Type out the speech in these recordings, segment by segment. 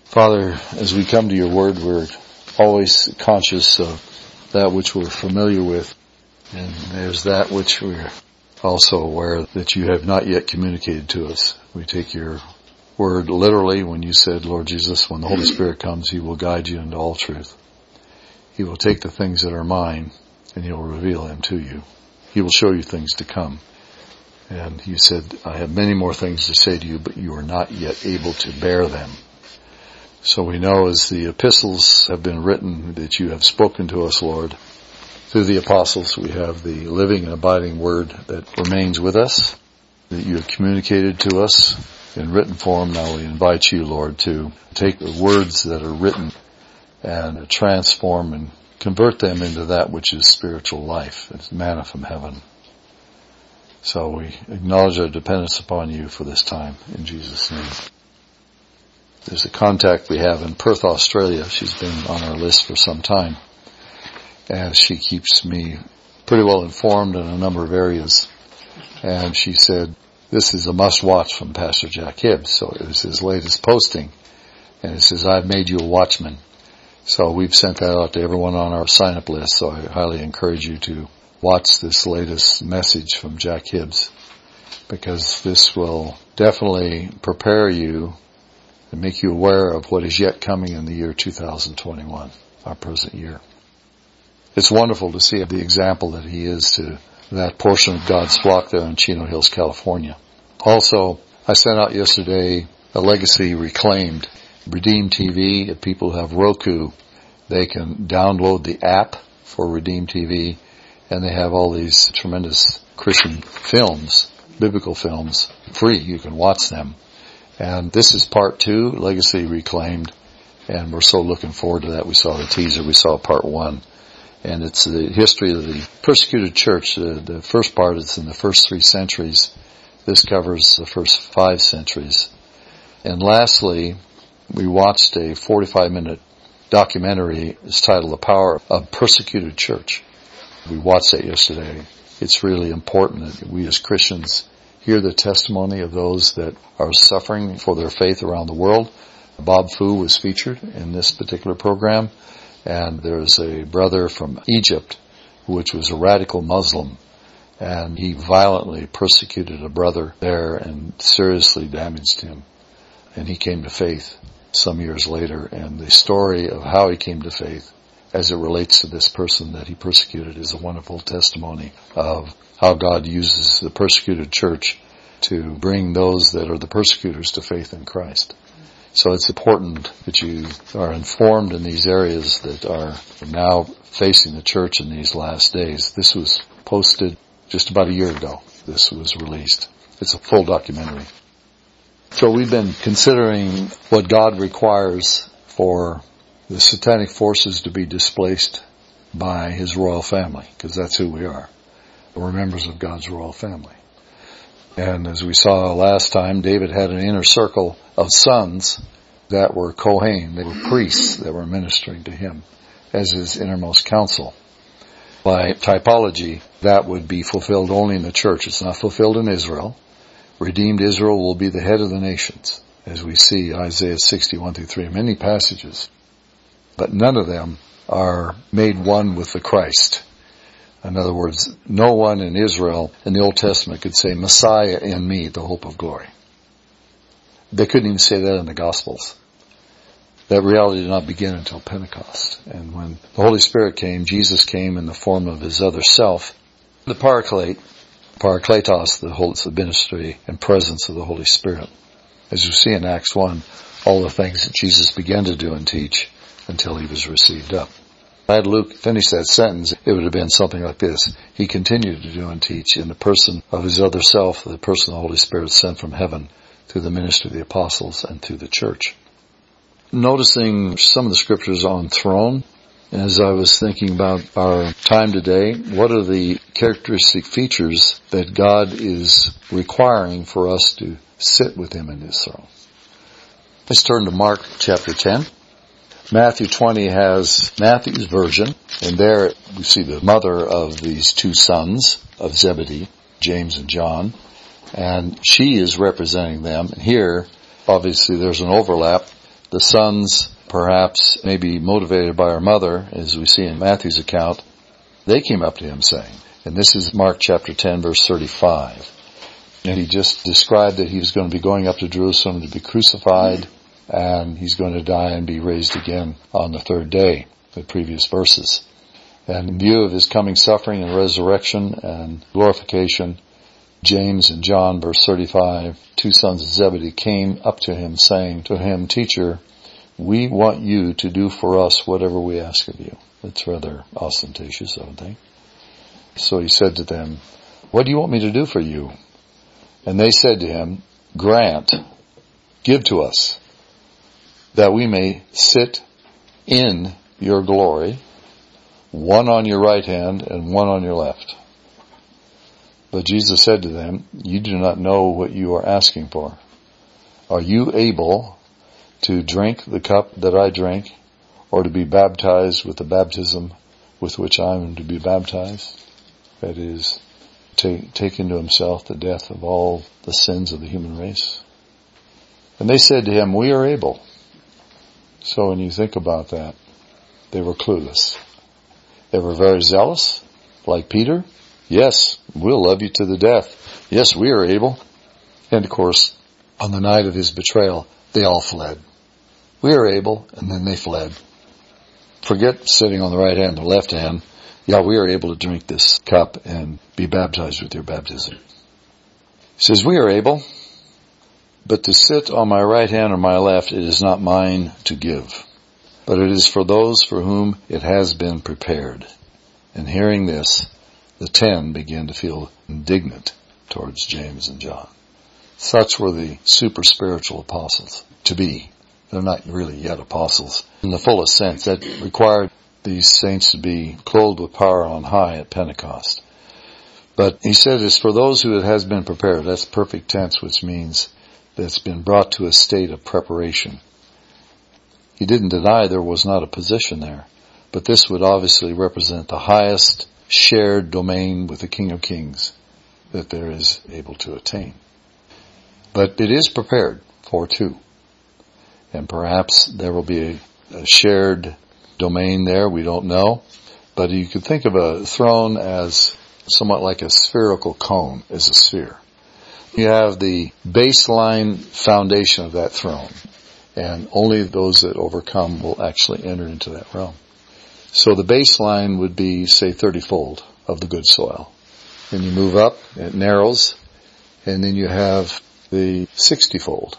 Father, as we come to your word, we're always conscious of that which we're familiar with, and there's that which we're also aware that you have not yet communicated to us. We take your word literally when you said, Lord Jesus, when the Holy Spirit comes, He will guide you into all truth. He will take the things that are mine and He will reveal them to you. He will show you things to come. And you said, I have many more things to say to you, but you are not yet able to bear them. So we know as the epistles have been written that you have spoken to us, Lord. Through the apostles, we have the living and abiding word that remains with us, that you have communicated to us in written form. Now we invite you, Lord, to take the words that are written and transform and convert them into that which is spiritual life. It's manna from heaven. So we acknowledge our dependence upon you for this time, in Jesus' name. There's a contact we have in Perth, Australia. She's been on our list for some time. And she keeps me pretty well informed in a number of areas. And she said, this is a must-watch from Pastor Jack Hibbs. So it was his latest posting. And it says, I've made you a watchman. So we've sent that out to everyone on our sign-up list. So I highly encourage you to watch this latest message from Jack Hibbs, because this will definitely prepare you and make you aware of what is yet coming in the year 2021, our present year. It's wonderful to see the example that he is to that portion of God's flock there in Chino Hills, California. Also, I sent out yesterday a legacy reclaimed. Redeem TV, if people have Roku, they can download the app for Redeem TV, and they have all these tremendous Christian films, biblical films, free. You can watch them. And this is part 2, Legacy Reclaimed, and we're so looking forward to that. We saw the teaser, we saw part 1, and it's the history of the persecuted church. The first part is in the first 3 centuries. This covers the first 5 centuries. And lastly, we watched a 45-minute documentary. It's titled The Power of Persecuted Church. We watched that yesterday. It's really important that we as Christians hear the testimony of those that are suffering for their faith around the world. Bob Fu was featured in this particular program, and there's a brother from Egypt, which was a radical Muslim, and he violently persecuted a brother there and seriously damaged him. And he came to faith some years later, and the story of how he came to faith as it relates to this person that he persecuted is a wonderful testimony of how God uses the persecuted church to bring those that are the persecutors to faith in Christ. So it's important that you are informed in these areas that are now facing the church in these last days. This was posted just about a year ago. This was released. It's a full documentary. So we've been considering what God requires for the satanic forces to be displaced by His royal family, because that's who we are. We're members of God's royal family. And as we saw last time, David had an inner circle of sons that were Kohen. They were priests that were ministering to him as his innermost counsel. By typology, that would be fulfilled only in the church. It's not fulfilled in Israel. Redeemed Israel will be the head of the nations, as we see Isaiah 61-3, many passages. But none of them are made one with the Christ. In other words, no one in Israel in the Old Testament could say, Messiah in me, the hope of glory. They couldn't even say that in the Gospels. That reality did not begin until Pentecost. And when the Holy Spirit came, Jesus came in the form of His other self, the Paraclete, Parakletos, the ministry and presence of the Holy Spirit. As you see in Acts 1, all the things that Jesus began to do and teach until He was received up. Had Luke finished that sentence, it would have been something like this. He continued to do and teach in the person of His other self, the person of the Holy Spirit sent from heaven through the ministry of the apostles and through the church. Noticing some of the scriptures on throne, as I was thinking about our time today, what are the characteristic features that God is requiring for us to sit with Him in His throne? Let's turn to Mark chapter 10. Matthew 20 has Matthew's version, and there we see the mother of these 2 sons of Zebedee, James and John, and she is representing them. And here, obviously, there's an overlap. The sons, perhaps maybe motivated by our mother, as we see in Matthew's account, they came up to him saying, and this is Mark chapter 10, verse 35. And he just described that he was going to be going up to Jerusalem to be crucified, and he's going to die and be raised again on the third day, the previous verses. And in view of his coming suffering and resurrection and glorification, James and John, verse 35, two sons of Zebedee, came up to him saying to him, Teacher, we want you to do for us whatever we ask of you. That's rather ostentatious, I would think. So he said to them, what do you want me to do for you? And they said to him, grant, give to us, that we may sit in your glory, one on your right hand and one on your left. But Jesus said to them, you do not know what you are asking for. Are you able to drink the cup that I drink, or to be baptized with the baptism with which I am to be baptized? That is, take into himself the death of all the sins of the human race. And they said to him, we are able. So when you think about that, they were clueless. They were very zealous, like Peter. Yes, we'll love you to the death. Yes, we are able. And of course, on the night of his betrayal, they all fled. We are able, and then they fled. Forget sitting on the right hand or left hand. Yeah, we are able to drink this cup and be baptized with your baptism. He says, we are able, but to sit on my right hand or my left, it is not mine to give, but it is for those for whom it has been prepared. And hearing this, the 10 began to feel indignant towards James and John. Such were the super spiritual apostles to be. They're not really yet apostles in the fullest sense. That required these saints to be clothed with power on high at Pentecost. But he said it's for those who it has been prepared. That's perfect tense, which means that it's been brought to a state of preparation. He didn't deny there was not a position there, but this would obviously represent the highest shared domain with the King of Kings that there is able to attain. But it is prepared for two. And perhaps there will be a shared domain there, we don't know. But you could think of a throne as somewhat like a spherical cone, as a sphere. You have the baseline foundation of that throne, and only those that overcome will actually enter into that realm. So the baseline would be, say, 30-fold of the good soil. Then you move up, it narrows, and then you have the 60-fold.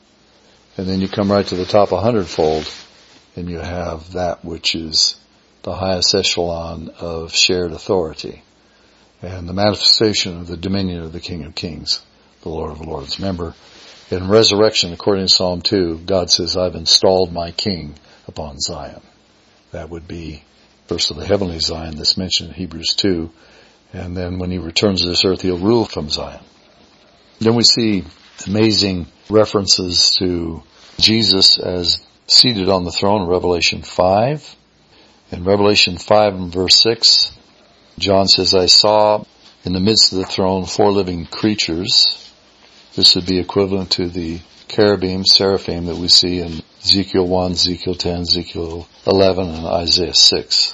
And then you come right to the top 100-fold, and you have that which is the highest echelon of shared authority and the manifestation of the dominion of the King of Kings, the Lord of Lords. Remember, in resurrection, according to Psalm 2, God says, I've installed my King upon Zion. That would be first of the heavenly Zion that's mentioned in Hebrews 2, and then when he returns to this earth, he'll rule from Zion. Then we see amazing references to Jesus as seated on the throne in Revelation 5. In Revelation 5 and verse 6, John says, I saw in the midst of the throne 4 living creatures. This would be equivalent to the cherubim, seraphim that we see in Ezekiel 1, Ezekiel 10, Ezekiel 11, and Isaiah 6.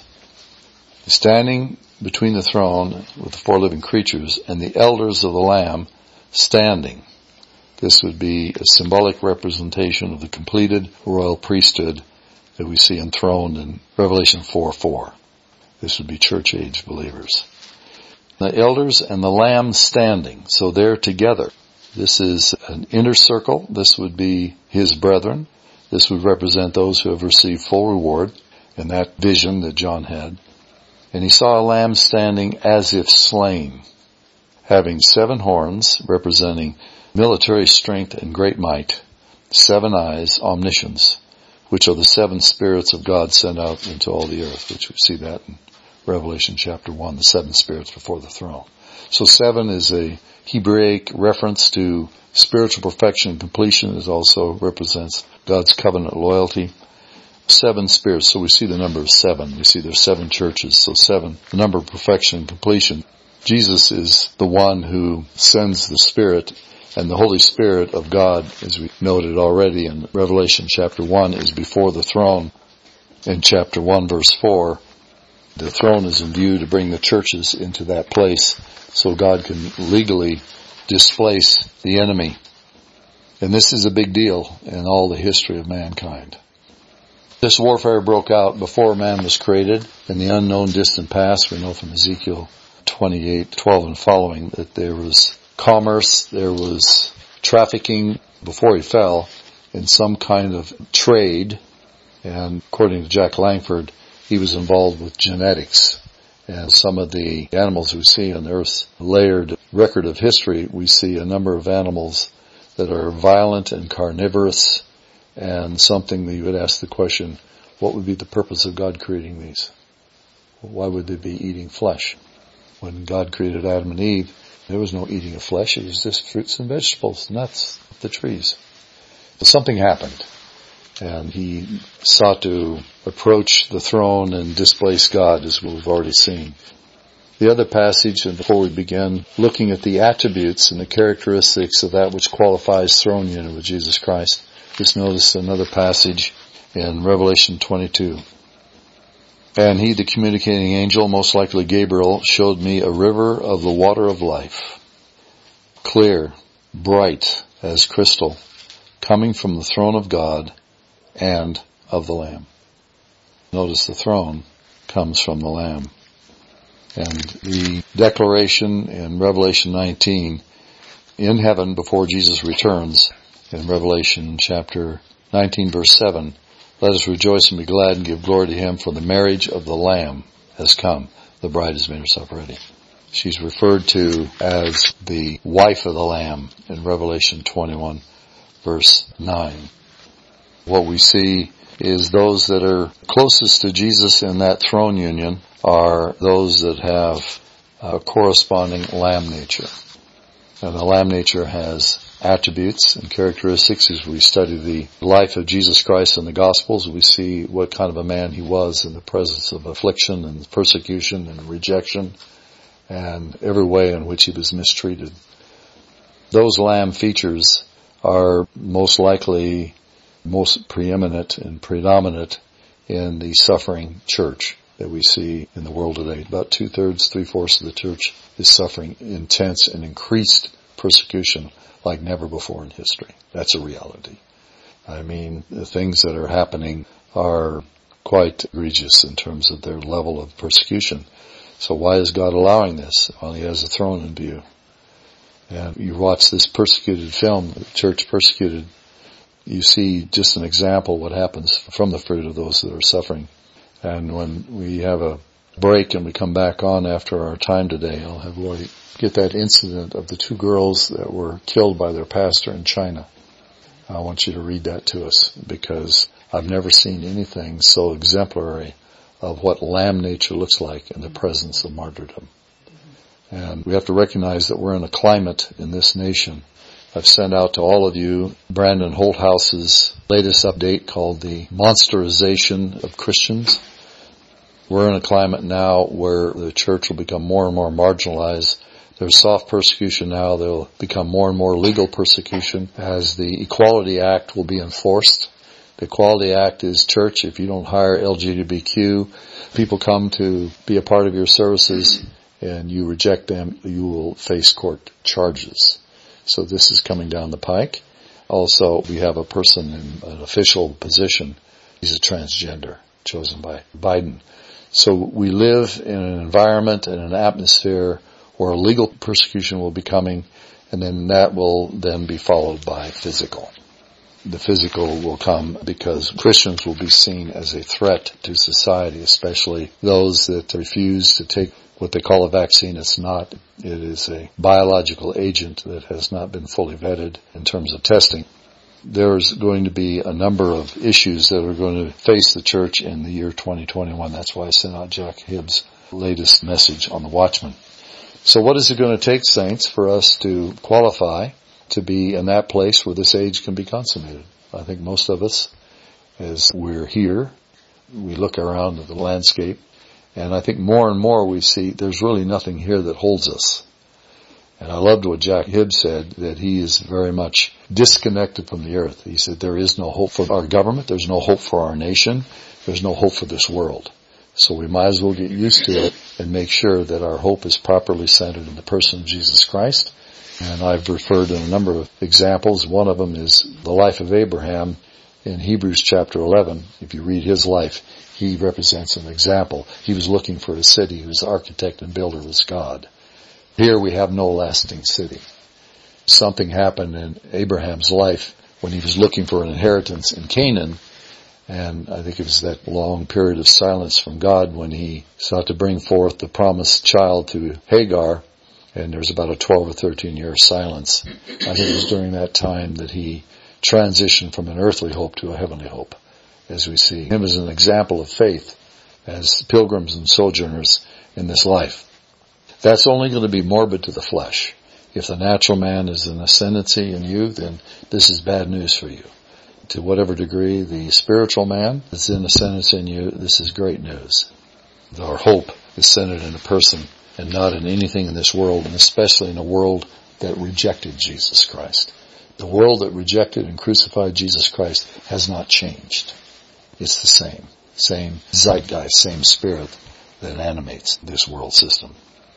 Standing between the throne with the 4 living creatures and the elders of the Lamb standing. This would be a symbolic representation of the completed royal priesthood that we see enthroned in Revelation 4:4. This would be church age believers. The elders and the Lamb standing, so they're together. This is an inner circle. This would be his brethren. This would represent those who have received full reward in that vision that John had. And he saw a lamb standing as if slain, having 7 horns, representing military strength and great might, 7 eyes, omniscience, which are the 7 spirits of God sent out into all the earth, which we see that in Revelation chapter 1, the 7 spirits before the throne. So 7 is a Hebraic reference to spiritual perfection and completion. It also represents God's covenant loyalty. 7 spirits, so we see the number of 7. We see there's 7 churches, so 7, the number of perfection and completion. Jesus is the one who sends the Spirit And the Holy Spirit of God, as we noted already in Revelation chapter 1, is before the throne. In chapter 1 verse 4, the throne is in view to bring the churches into that place so God can legally displace the enemy. And this is a big deal in all the history of mankind. This warfare broke out before man was created in the unknown distant past. We know from Ezekiel 28:12 and following that there was commerce, there was trafficking before he fell in some kind of trade. And according to Jack Langford, he was involved with genetics. And some of the animals we see on Earth's layered record of history, we see a number of animals that are violent and carnivorous, and something that you would ask the question, what would be the purpose of God creating these? Why would they be eating flesh? When God created Adam and Eve, there was no eating of flesh. It was just fruits and vegetables, nuts, the trees. But something happened, and he sought to approach the throne and displace God, as we've already seen. The other passage, and before we begin looking at the attributes and the characteristics of that which qualifies throne union with Jesus Christ, just notice another passage in Revelation 22. And he, the communicating angel, most likely Gabriel, showed me a river of the water of life, clear, bright as crystal, coming from the throne of God and of the Lamb. Notice the throne comes from the Lamb. And the declaration in Revelation 19, in heaven before Jesus returns, in Revelation chapter 19 verse 7, let us rejoice and be glad and give glory to him, for the marriage of the Lamb has come. The bride has made herself ready. She's referred to as the wife of the Lamb in Revelation 21 verse 9. What we see is those that are closest to Jesus in that throne union are those that have a corresponding lamb nature. And the lamb nature has attributes and characteristics. As we study the life of Jesus Christ in the Gospels, we see what kind of a man he was in the presence of affliction and persecution and rejection and every way in which he was mistreated. Those lamb features are most likely most preeminent and predominant in the suffering church that we see in the world today. About 2/3, 3/4 of the church is suffering intense and increased persecution like never before in history. That's a reality. I mean, the things that are happening are quite egregious in terms of their level of persecution. So why is God allowing this? Well, he has a throne in view. And you watch this persecuted film, the church persecuted, you see just an example of what happens from the fruit of those that are suffering. And when we have a break and we come back on after our time today, I'll have Roy get that incident of the 2 girls that were killed by their pastor in China. I want you to read that to us, because I've never seen anything so exemplary of what lamb nature looks like in the presence of martyrdom. And we have to recognize that we're in a climate in this nation. I've sent out to all of you Brandon Holthouse's latest update called The Monsterization of Christians. We're in a climate now where the church will become more and more marginalized. There's soft persecution now. There will become more and more legal persecution as the Equality Act will be enforced. The Equality Act is, church, if you don't hire LGBTQ people come to be a part of your services and you reject them, you will face court charges. So this is coming down the pike. Also, we have a person in an official position. He's a transgender, chosen by Biden. So we live in an environment and an atmosphere where legal persecution will be coming, and then that will then be followed by physical. The physical will come because Christians will be seen as a threat to society, especially those that refuse to take what they call a vaccine. It's not. It is a biological agent that has not been fully vetted in terms of testing. There's going to be a number of issues that are going to face the church in the year 2021. That's why I sent out Jack Hibbs' latest message on the Watchman. So what is it going to take, saints, for us to qualify to be in that place where this age can be consummated? I think most of us, as we're here, we look around at the landscape, and I think more and more we see there's really nothing here that holds us. And I loved what Jack Hibbs said, that he is very much disconnected from the earth. He said there is no hope for our government, there's no hope for our nation, there's no hope for this world. So we might as well get used to it and make sure that our hope is properly centered in the person of Jesus Christ. And I've referred to a number of examples. One of them is the life of Abraham in Hebrews chapter 11. If you read his life, he represents an example. He was looking for a city whose architect and builder was God. Here we have no lasting city. Something happened in Abraham's life when he was looking for an inheritance in Canaan, and I think it was that long period of silence from God when he sought to bring forth the promised child to Hagar, and there was about a 12 or 13 year silence. I think it was during that time that he transitioned from an earthly hope to a heavenly hope, as we see him as an example of faith as pilgrims and sojourners in this life. That's only going to be morbid to the flesh. If the natural man is an ascendancy in you, then this is bad news for you. To whatever degree the spiritual man is in ascendancy in you, this is great news. Our hope is centered in a person and not in anything in this world, and especially in a world that rejected Jesus Christ. The world that rejected and crucified Jesus Christ has not changed. It's the same zeitgeist, same spirit that animates this world system.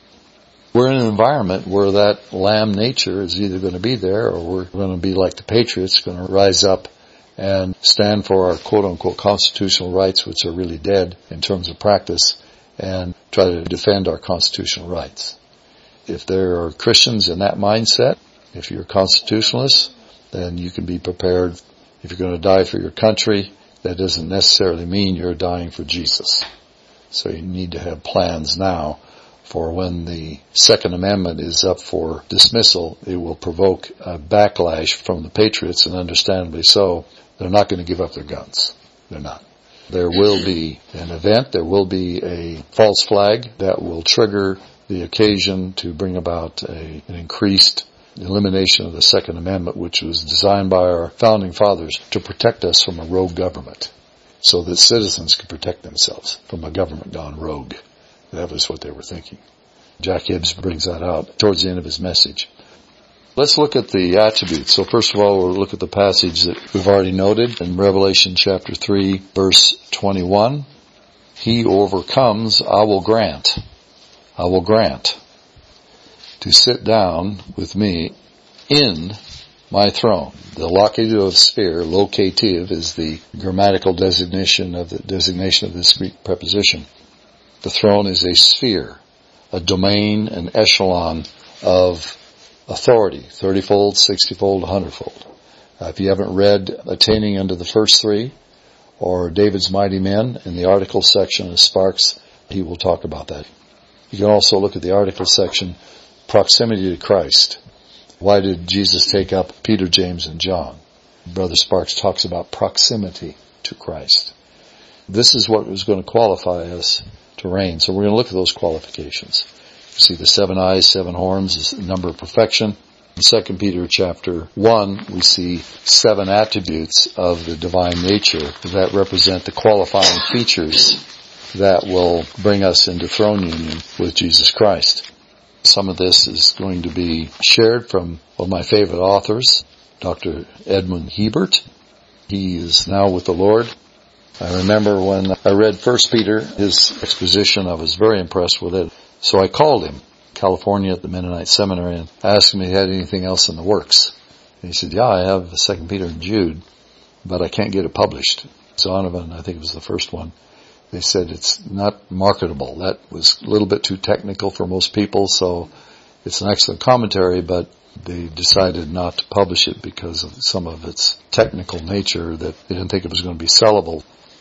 We're in an environment where that lamb nature is either going to be there, or we're going to be like the patriots, going to rise up and stand for our quote-unquote constitutional rights, which are really dead in terms of practice, and try to defend our constitutional rights. If there are Christians in that mindset, if you're a constitutionalist, then you can be prepared. If you're going to die for your country, that doesn't necessarily mean you're dying for Jesus. So you need to have plans now for when the Second Amendment is up for dismissal. It will provoke a backlash from the patriots, and understandably so. They're not going to give up their guns. They're not. There will be an event, there will be a false flag that will trigger the occasion to bring about an increased elimination of the Second Amendment, which was designed by our founding fathers to protect us from a rogue government, so that citizens could protect themselves from a government gone rogue. That was what they were thinking. Jack Hibbs brings that out towards the end of his message. Let's look at the attributes. So first of all, we'll look at the passage that we've already noted in Revelation chapter 3, verse 21. He who overcomes, I will grant to sit down with me in my throne. The locative sphere, locative, is the grammatical designation of this Greek preposition. The throne is a sphere, a domain, an echelon of authority, 30-fold, 60-fold, 100-fold. If you haven't read Attaining unto the First Three or David's Mighty Men in the article section of Sparks, he will talk about that. You can also look at the article section, Proximity to Christ. Why did Jesus take up Peter, James, and John? Brother Sparks talks about proximity to Christ. This is what was going to qualify us to reign. So we're going to look at those qualifications. You see the 7 eyes, 7 horns is the number of perfection. In 2 Peter chapter 1, we see 7 attributes of the divine nature that represent the qualifying features that will bring us into throne union with Jesus Christ. Some of this is going to be shared from one of my favorite authors, Dr. Edmund Hebert. He is now with the Lord. I remember when I read 1 Peter, his exposition, I was very impressed with it. So I called him, California at the Mennonite Seminary, and asked him if he had anything else in the works. And he said, yeah, I have 2 Peter and Jude, but I can't get it published. Zonovan, I think it was the first one. They said it's not marketable. That was a little bit too technical for most people, so it's an excellent commentary, but they decided not to publish it because of some of its technical nature, that they didn't think it was going to be sellable.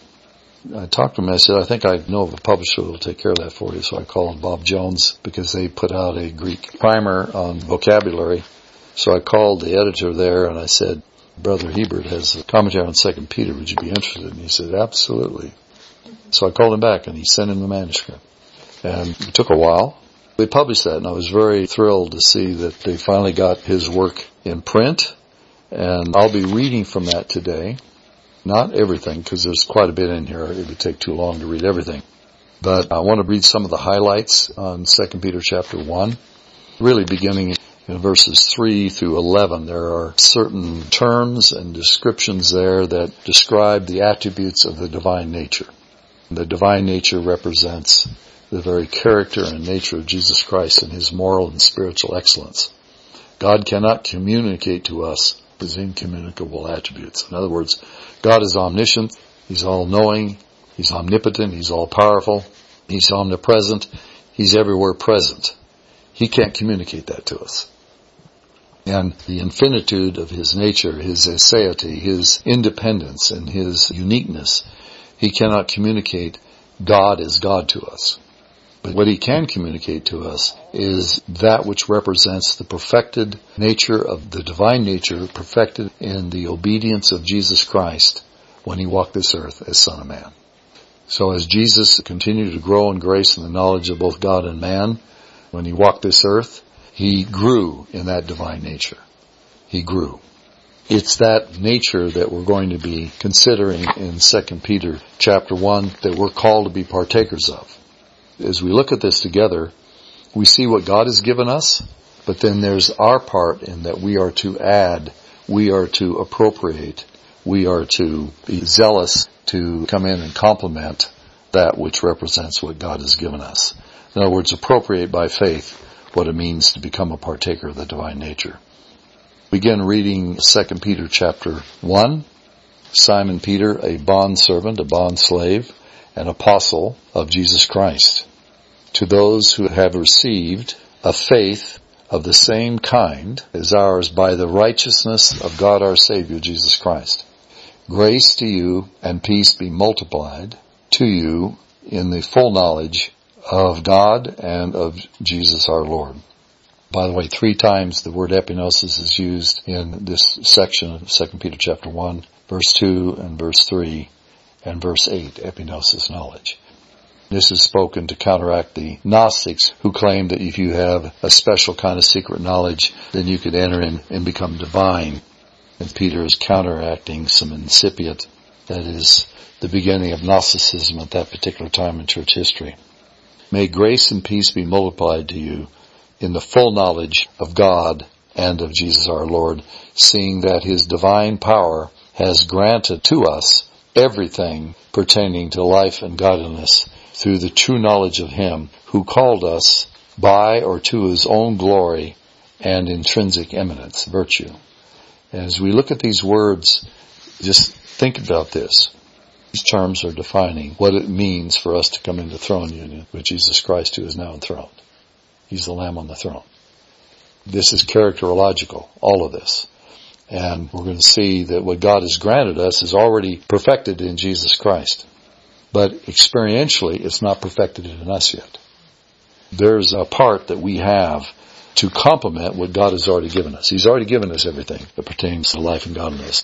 I talked to him and I said, I think I know of a publisher who will take care of that for you. So I called Bob Jones because they put out a Greek primer on vocabulary. So I called the editor there and I said, Brother Hebert has a commentary on 2 Peter. Would you be interested? And he said, absolutely. So I called him back and he sent him the manuscript. And it took a while. They published that and I was very thrilled to see that they finally got his work in print. And I'll be reading from that today. Not everything, because there's quite a bit in here. It would take too long to read everything. But I want to read some of the highlights on 2 Peter chapter 1. Really beginning in verses 3 through 11, there are certain terms and descriptions there that describe the attributes of the divine nature. The divine nature represents the very character and nature of Jesus Christ and his moral and spiritual excellence. God cannot communicate to us his incommunicable attributes. In other words, God is omniscient, he's all-knowing, he's omnipotent, he's all-powerful, he's omnipresent, he's everywhere present. He can't communicate that to us. And the infinitude of his nature, his aseity, his independence, and his uniqueness, he cannot communicate God as God to us. But what he can communicate to us is that which represents the perfected nature of the divine nature, perfected in the obedience of Jesus Christ when he walked this earth as Son of Man. So as Jesus continued to grow in grace and the knowledge of both God and man, when he walked this earth, he grew in that divine nature. He grew. It's that nature that we're going to be considering in 2 Peter chapter 1 that we're called to be partakers of. As we look at this together, we see what God has given us, but then there's our part in that we are to add, we are to appropriate, we are to be zealous to come in and complement that which represents what God has given us. In other words, appropriate by faith what it means to become a partaker of the divine nature. Begin reading 2 Peter chapter 1. Simon Peter, a bondservant, a bondslave, an apostle of Jesus Christ, to those who have received a faith of the same kind as ours by the righteousness of God our Savior, Jesus Christ. Grace to you and peace be multiplied to you in the full knowledge of God and of Jesus our Lord. By the way, 3 times the word epignosis is used in this section of 2 Peter chapter 1, verse 2 and verse 3 and verse 8, epignosis, knowledge. This is spoken to counteract the Gnostics who claim that if you have a special kind of secret knowledge, then you could enter in and become divine. And Peter is counteracting some incipient, that is, the beginning of Gnosticism at that particular time in church history. May grace and peace be multiplied to you in the full knowledge of God and of Jesus our Lord, seeing that his divine power has granted to us everything pertaining to life and godliness through the true knowledge of him who called us by or to his own glory and intrinsic eminence, virtue. As we look at these words, just think about this. These terms are defining what it means for us to come into throne union with Jesus Christ, who is now enthroned. He's the Lamb on the throne. This is characterological, all of this. And we're going to see that what God has granted us is already perfected in Jesus Christ. But experientially, it's not perfected in us yet. There's a part that we have to complement what God has already given us. He's already given us everything that pertains to life and godliness.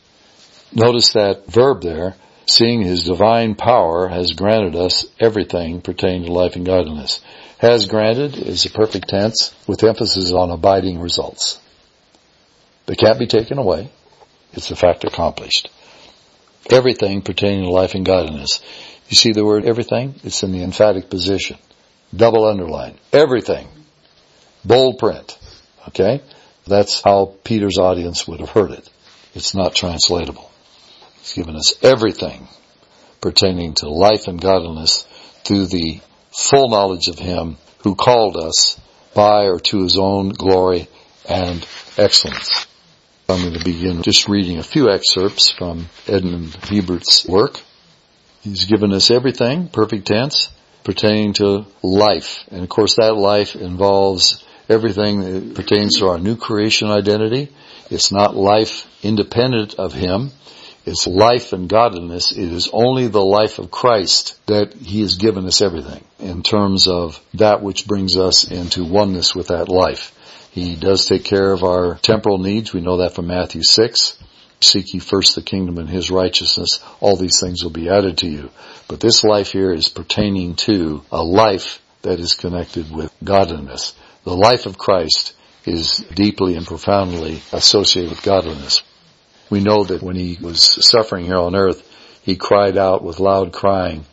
Notice that verb there, seeing his divine power has granted us everything pertaining to life and godliness. Has granted is a perfect tense with emphasis on abiding results. They can't be taken away. It's a fact accomplished. Everything pertaining to life and godliness. You see the word everything? It's in the emphatic position. Double underline. Everything. Bold print. Okay? That's how Peter's audience would have heard it. It's not translatable. He's given us everything pertaining to life and godliness through the full knowledge of him who called us by or to his own glory and excellence. I'm going to begin just reading a few excerpts from Edmund Hebert's work. He's given us everything, perfect tense, pertaining to life. And of course that life involves everything that pertains to our new creation identity. It's not life independent of him. It's life and godliness. It is only the life of Christ that he has given us everything in terms of that which brings us into oneness with that life. He does take care of our temporal needs. We know that from Matthew 6. Seek ye first the kingdom and his righteousness. All these things will be added to you. But this life here is pertaining to a life that is connected with godliness. The life of Christ is deeply and profoundly associated with godliness. We know that when he was suffering here on earth, he cried out with loud crying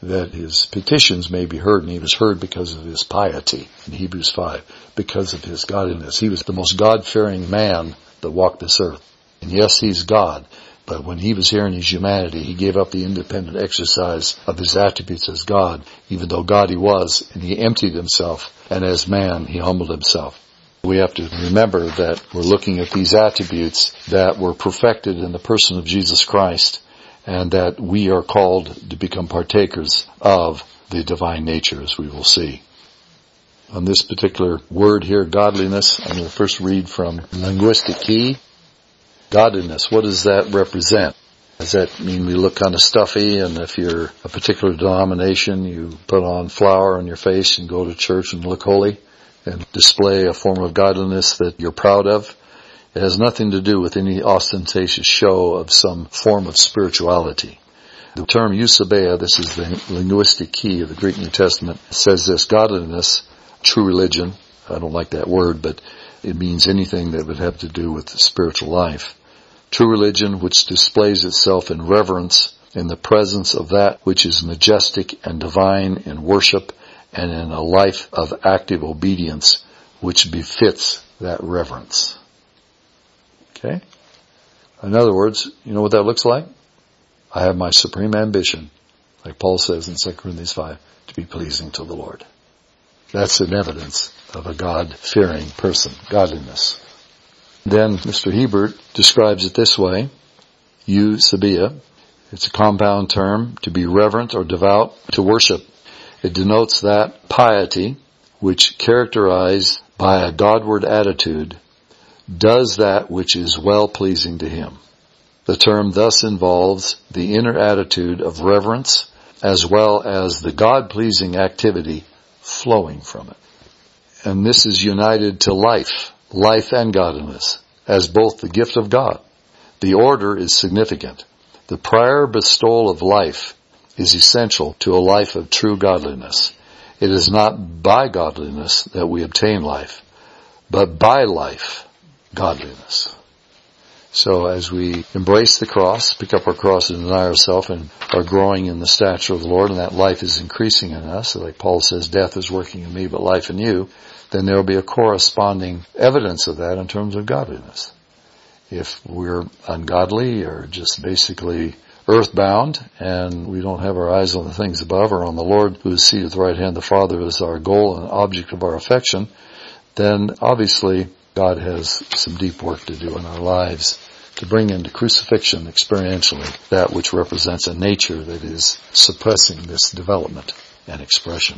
that his petitions may be heard, and he was heard because of his piety in Hebrews 5, because of his godliness. He was the most God-fearing man that walked this earth. And yes, he's God, but when he was here in his humanity, he gave up the independent exercise of his attributes as God, even though God he was, and he emptied himself, and as man, he humbled himself. We have to remember that we're looking at these attributes that were perfected in the person of Jesus Christ, and that we are called to become partakers of the divine nature, as we will see. On this particular word here, godliness, I'm going to first read from Linguistic Key. Godliness, what does that represent? Does that mean we look kind of stuffy, and if you're a particular denomination, you put on flour on your face and go to church and look holy and display a form of godliness that you're proud of? It has nothing to do with any ostentatious show of some form of spirituality. The term eusebia, this is the linguistic key of the Greek New Testament, says this: godliness, true religion. I don't like that word, but it means anything that would have to do with the spiritual life. True religion, which displays itself in reverence in the presence of that which is majestic and divine in worship, and in a life of active obedience which befits that reverence. Okay? In other words, you know what that looks like? I have my supreme ambition, like Paul says in 2 Corinthians 5, to be pleasing to the Lord. That's an evidence of a God-fearing person, godliness. Then Mr. Hebert describes it this way: eusebia. It's a compound term, to be reverent or devout, to worship. It denotes that piety, which characterized by a Godward attitude, does that which is well-pleasing to Him. The term thus involves the inner attitude of reverence as well as the God-pleasing activity flowing from it. And this is united to life and godliness, as both the gift of God. The order is significant. The prior bestowal of life is essential to a life of true godliness. It is not by godliness that we obtain life, but by life, godliness. So as we embrace the cross, pick up our cross and deny ourselves, and are growing in the stature of the Lord, and that life is increasing in us, like Paul says, death is working in me, but life in you, then there will be a corresponding evidence of that in terms of godliness. If we're ungodly or just basically earthbound, and we don't have our eyes on the things above or on the Lord who is seated at the right hand of the Father as our goal and object of our affection, then obviously God has some deep work to do in our lives to bring into crucifixion experientially that which represents a nature that is suppressing this development and expression.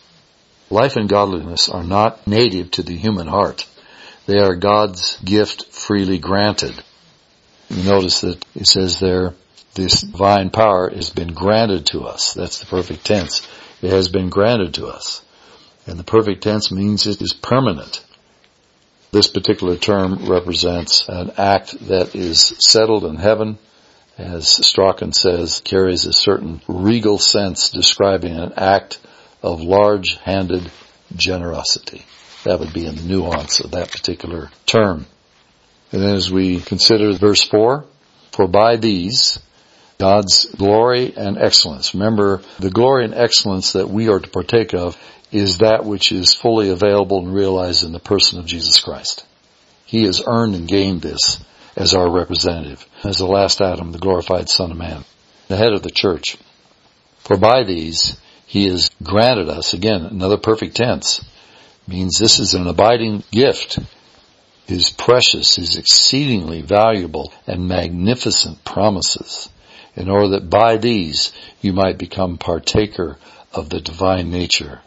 Life and godliness are not native to the human heart. They are God's gift freely granted. You notice that it says there, this divine power has been granted to us. That's the perfect tense. It has been granted to us. And the perfect tense means it is permanent. This particular term represents an act that is settled in heaven, as Strachan says, carries a certain regal sense describing an act of large-handed generosity. That would be in the nuance of that particular term. And then as we consider verse 4, for by these, God's glory and excellence. Remember, the glory and excellence that we are to partake of is that which is fully available and realized in the person of Jesus Christ. He has earned and gained this as our representative, as the last Adam, the glorified Son of Man, the head of the church. For by these, He has granted us, again, another perfect tense, means this is an abiding gift, His precious, His exceedingly valuable and magnificent promises, in order that by these you might become partaker of the divine nature,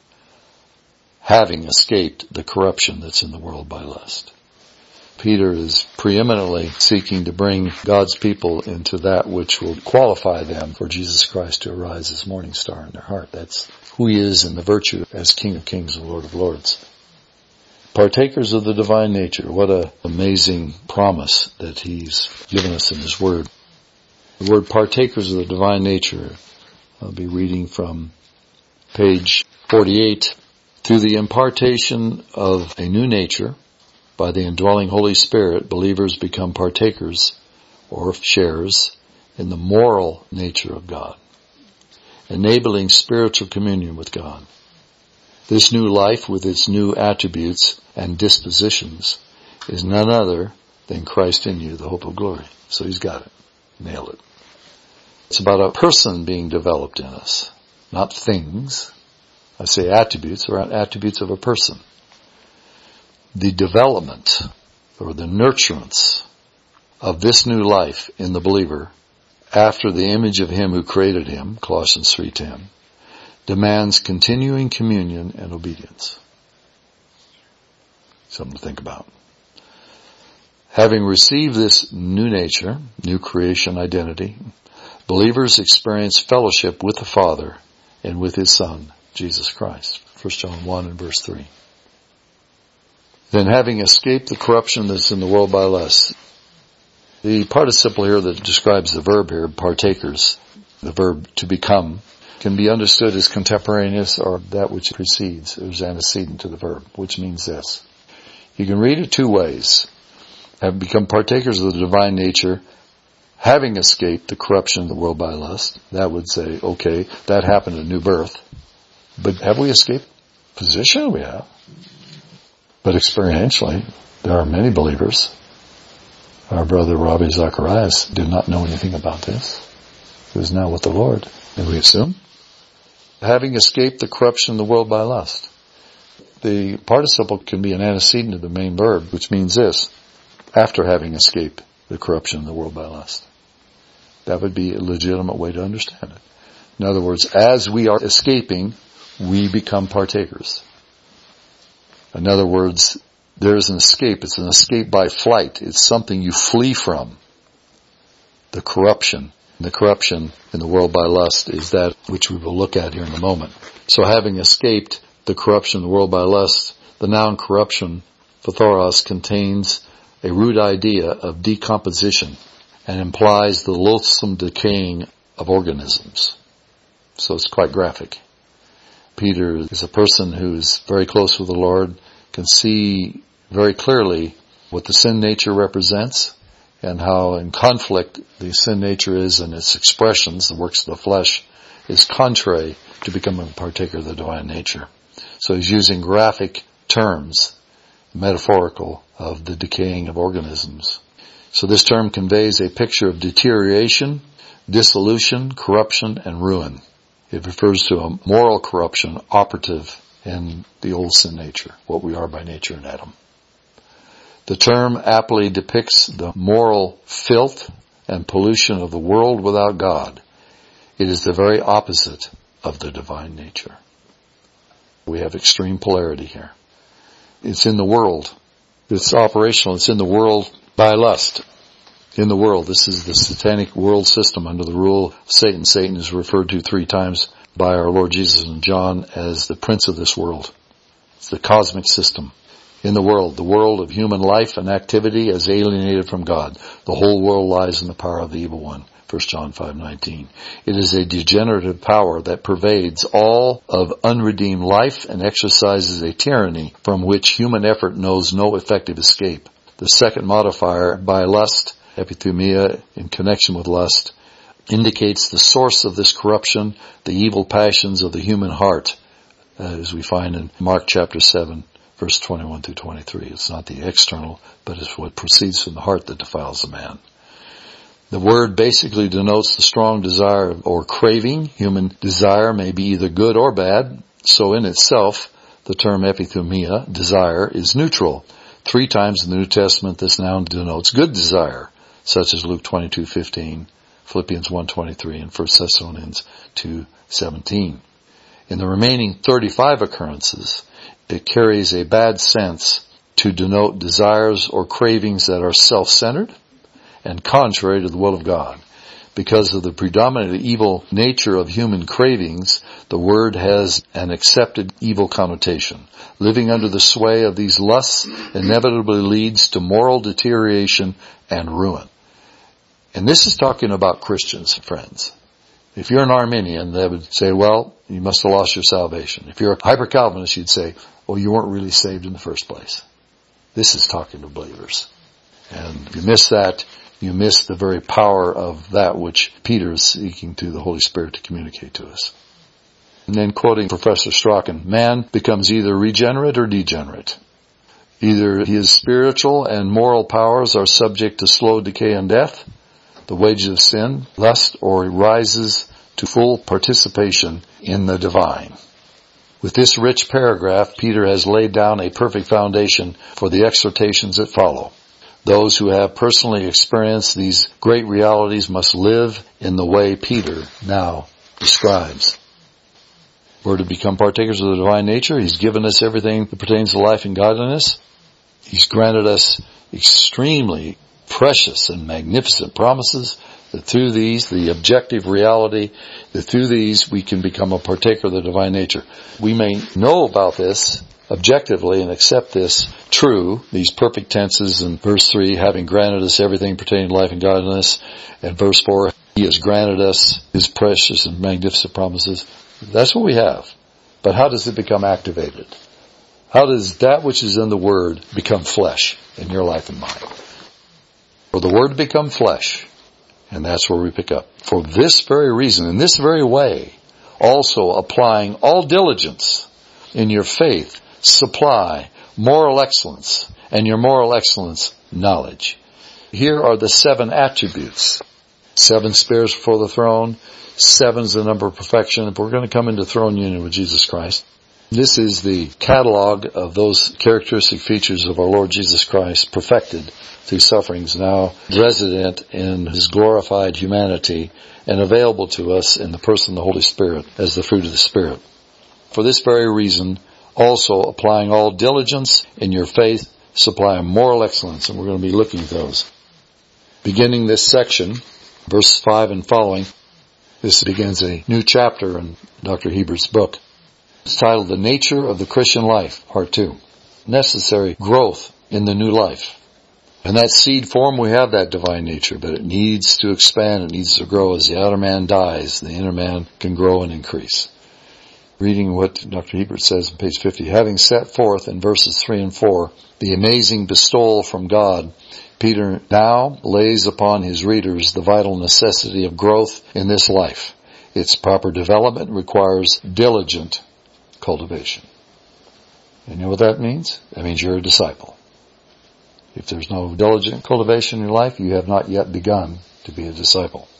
having escaped the corruption that's in the world by lust. Peter is preeminently seeking to bring God's people into that which will qualify them for Jesus Christ to arise as morning star in their heart. That's who He is in the virtue as King of Kings and Lord of Lords. Partakers of the divine nature. What an amazing promise that He's given us in His Word. The word partakers of the divine nature, I'll be reading from page 48. Through the impartation of a new nature, by the indwelling Holy Spirit, believers become partakers or sharers in the moral nature of God. enabling spiritual communion with God. This new life with its new attributes and dispositions is none other than Christ in you, the hope of glory. So he's got it. Nailed it. It's about a person being developed in us, not things. I say attributes, or attributes of a person. The development or the nurturance of this new life in the believer after the image of him who created him, Colossians 3:10, demands continuing communion and obedience. Something to think about. Having received this new nature, new creation identity, believers experience fellowship with the Father and with His Son, Jesus Christ. 1 John 1 and verse 3. Then having escaped the corruption that's in the world by lust. The participle here that describes the verb here, partakers, the verb to become, can be understood as contemporaneous or that which precedes. There's antecedent to the verb, which means this. You can read it two ways. Have become partakers of the divine nature, having escaped the corruption of the world by lust. That would say, okay, that happened at new birth. But have we escaped position? We have. But experientially, there are many believers. Our brother Ravi Zacharias did not know anything about this. He was now with the Lord, and we assume. Having escaped the corruption of the world by lust. The participle can be an antecedent of the main verb, which means this. After having escaped the corruption of the world by lust. That would be a legitimate way to understand it. In other words, as we are escaping, we become partakers. In other words, there is an escape. It's an escape by flight. It's something you flee from. The corruption. The corruption in the world by lust is that which we will look at here in a moment. So having escaped the corruption in the world by lust, the noun corruption, phthoros, contains a root idea of decomposition and implies the loathsome decaying of organisms. So it's quite graphic. Peter is a person who is very close with the Lord, can see very clearly what the sin nature represents and how in conflict the sin nature is in its expressions, the works of the flesh, is contrary to becoming a partaker of the divine nature. So he's using graphic terms, metaphorical, of the decaying of organisms. So this term conveys a picture of deterioration, dissolution, corruption, and ruin. It refers to a moral corruption operative in the old sin nature, what we are by nature in Adam. The term aptly depicts the moral filth and pollution of the world without God. It is the very opposite of the divine nature. We have extreme polarity here. It's in the world. It's operational. It's in the world by lust. In the world. This is the satanic world system under the rule of Satan. Satan is referred to 3 times by our Lord Jesus and John as the prince of this world. It's the cosmic system. In the world of human life and activity as alienated from God. The whole world lies in the power of the evil one. 1 John 5:19. It is a degenerative power that pervades all of unredeemed life and exercises a tyranny from which human effort knows no effective escape. The second modifier, by lust, epithumia, in connection with lust, indicates the source of this corruption, the evil passions of the human heart, as we find in Mark chapter 7, verse 21 through 23. It's not the external, but it's what proceeds from the heart that defiles a man. The word basically denotes the strong desire or craving. Human desire may be either good or bad. So in itself, the term epithumia, desire, is neutral. 3 times in the New Testament, this noun denotes good desire, such as Luke 22:15, Philippians 1:23, and 1 Thessalonians 2:17. In the remaining 35 occurrences, it carries a bad sense to denote desires or cravings that are self-centered and contrary to the will of God. Because of the predominant evil nature of human cravings, the word has an accepted evil connotation. Living under the sway of these lusts inevitably leads to moral deterioration and ruin. And this is talking about Christians, friends. If you're an Arminian, they would say, well, you must have lost your salvation. If you're a hyper-Calvinist, you'd say, well, you weren't really saved in the first place. This is talking to believers. And if you miss that, you miss the very power of that which Peter is seeking through the Holy Spirit to communicate to us. And then quoting Professor Strachan, man becomes either regenerate or degenerate. Either his spiritual and moral powers are subject to slow decay and death, the wages of sin, lust, or he rises to full participation in the divine. With this rich paragraph, Peter has laid down a perfect foundation for the exhortations that follow. Those who have personally experienced these great realities must live in the way Peter now describes. We're to become partakers of the divine nature. He's given us everything that pertains to life and godliness. He's granted us extremely precious and magnificent promises that through these, the objective reality, that through these we can become a partaker of the divine nature. We may know about this objectively and accept this true, these perfect tenses in verse 3, having granted us everything pertaining to life and godliness, and verse 4, he has granted us his precious and magnificent promises. That's what we have. But how does it become activated? How does that which is in the Word become flesh in your life and mine? For the Word to become flesh, and that's where we pick up. For this very reason, in this very way, also applying all diligence in your faith, supply moral excellence, and your moral excellence, knowledge. Here are the 7 attributes. 7 spirits before the throne. 7 is the number of perfection. If we're going to come into throne union with Jesus Christ, this is the catalog of those characteristic features of our Lord Jesus Christ, perfected through sufferings, now resident in his glorified humanity and available to us in the person of the Holy Spirit as the fruit of the Spirit. For this very reason, also applying all diligence in your faith, supply moral excellence, and we're going to be looking at those. Beginning this section, verse 5 and following, this begins a new chapter in Dr. Hebert's book. It's titled The Nature of the Christian Life, Part 2. Necessary growth in the new life. In that seed form we have that divine nature, but it needs to expand, it needs to grow. As the outer man dies, the inner man can grow and increase. Reading what Dr. Hebert says on page 50, having set forth in verses 3 and 4 the amazing bestowal from God, Peter now lays upon his readers the vital necessity of growth in this life. Its proper development requires diligent cultivation. You know what that means? That means you're a disciple. If there's no diligent cultivation in your life, you have not yet begun to be a disciple.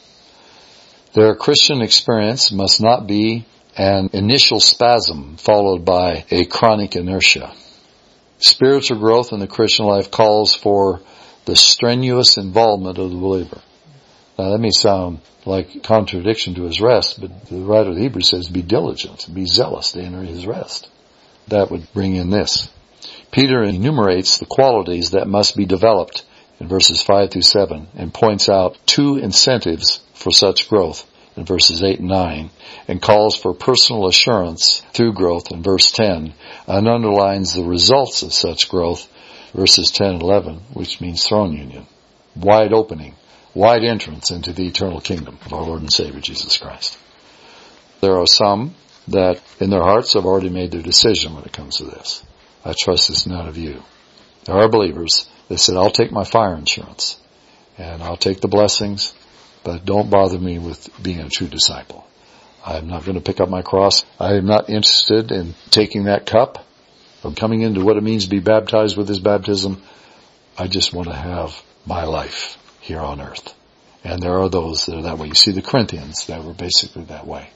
Their Christian experience must not be an initial spasm followed by a chronic inertia. Spiritual growth in the Christian life calls for the strenuous involvement of the believer. Now that may sound like contradiction to his rest, but the writer of the Hebrews says, be diligent, be zealous to enter his rest. That would bring in this. Peter enumerates the qualities that must be developed in verses 5 through 7 and points out 2 incentives for such growth in verses 8 and 9 and calls for personal assurance through growth in verse 10 and underlines the results of such growth verses 10 and 11, which means throne union, wide opening, wide entrance into the eternal kingdom of our Lord and Savior Jesus Christ. There are some that in their hearts have already made their decision when it comes to this. I trust it's none of you. There are believers that said, I'll take my fire insurance and I'll take the blessings, but don't bother me with being a true disciple. I'm not going to pick up my cross. I am not interested in taking that cup or coming into what it means to be baptized with his baptism. I just want to have my life here on earth. And there are those that are that way. You see the Corinthians that were basically that way.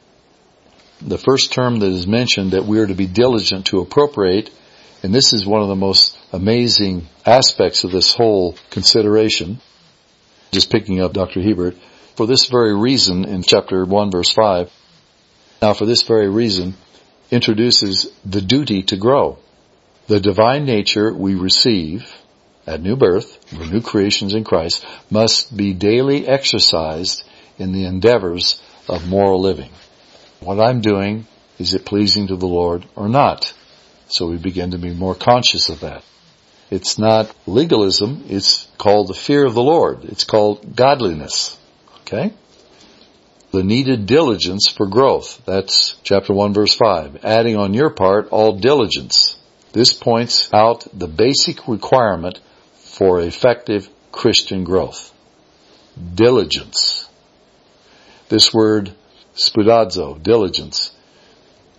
The first term that is mentioned that we are to be diligent to appropriate, and this is one of the most amazing aspects of this whole consideration, just picking up Dr. Hebert, for this very reason in chapter 1 verse 5, now for this very reason introduces the duty to grow. The divine nature we receive at new birth, we're new creations in Christ, must be daily exercised in the endeavors of moral living. What I'm doing, is it pleasing to the Lord or not? So we begin to be more conscious of that. It's not legalism, it's called the fear of the Lord. It's called godliness. Okay? The needed diligence for growth. That's chapter 1 verse 5. Adding on your part all diligence. This points out the basic requirement for effective Christian growth. Diligence. This word, spoudazo, diligence,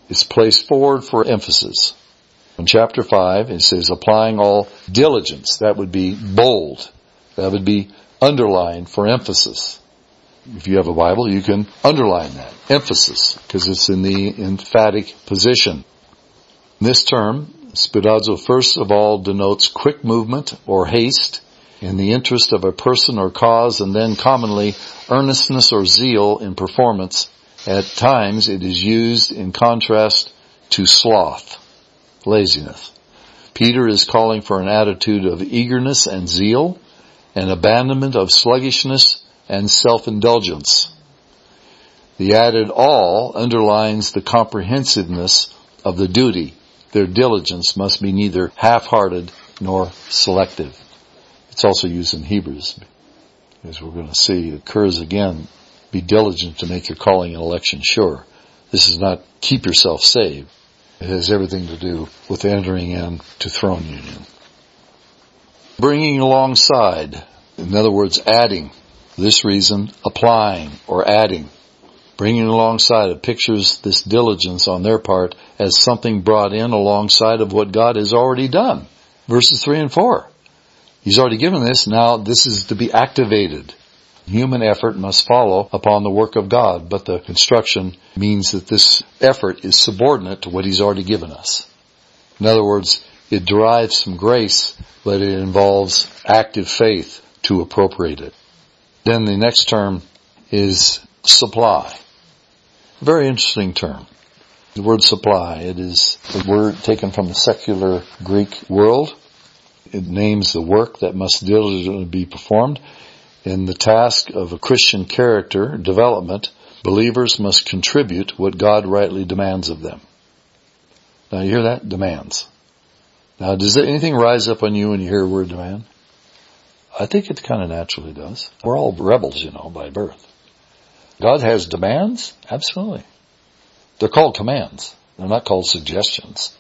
is placed forward for emphasis. In chapter 5, it says, applying all diligence. That would be bold. That would be underlined for emphasis. If you have a Bible, you can underline that. Emphasis, because it's in the emphatic position. This term, spidazo, first of all denotes quick movement or haste in the interest of a person or cause, and then commonly earnestness or zeal in performance. At times it is used in contrast to sloth, laziness. Peter is calling for an attitude of eagerness and zeal, an abandonment of sluggishness and self-indulgence. The added all underlines the comprehensiveness of the duty. Their diligence must be neither half-hearted nor selective. It's also used in Hebrews, as we're going to see. It occurs again, be diligent to make your calling and election sure. This is not keep yourself saved. It has everything to do with entering into throne union. Bringing alongside, in other words, adding. For this reason, applying or adding. Bringing alongside, it pictures this diligence on their part as something brought in alongside of what God has already done. Verses 3 and 4. He's already given this, now this is to be activated. Human effort must follow upon the work of God, but the construction means that this effort is subordinate to what He's already given us. In other words, it derives from grace, but it involves active faith to appropriate it. Then the next term is supply. A very interesting term. The word supply, it is a word taken from the secular Greek world. It names the work that must diligently be performed. In the task of a Christian character development, believers must contribute what God rightly demands of them. Now you hear that? Demands. Now does anything rise up on you when you hear the word demand? I think it kind of naturally does. We're all rebels, by birth. God has demands? Absolutely. They're called commands. They're not called suggestions.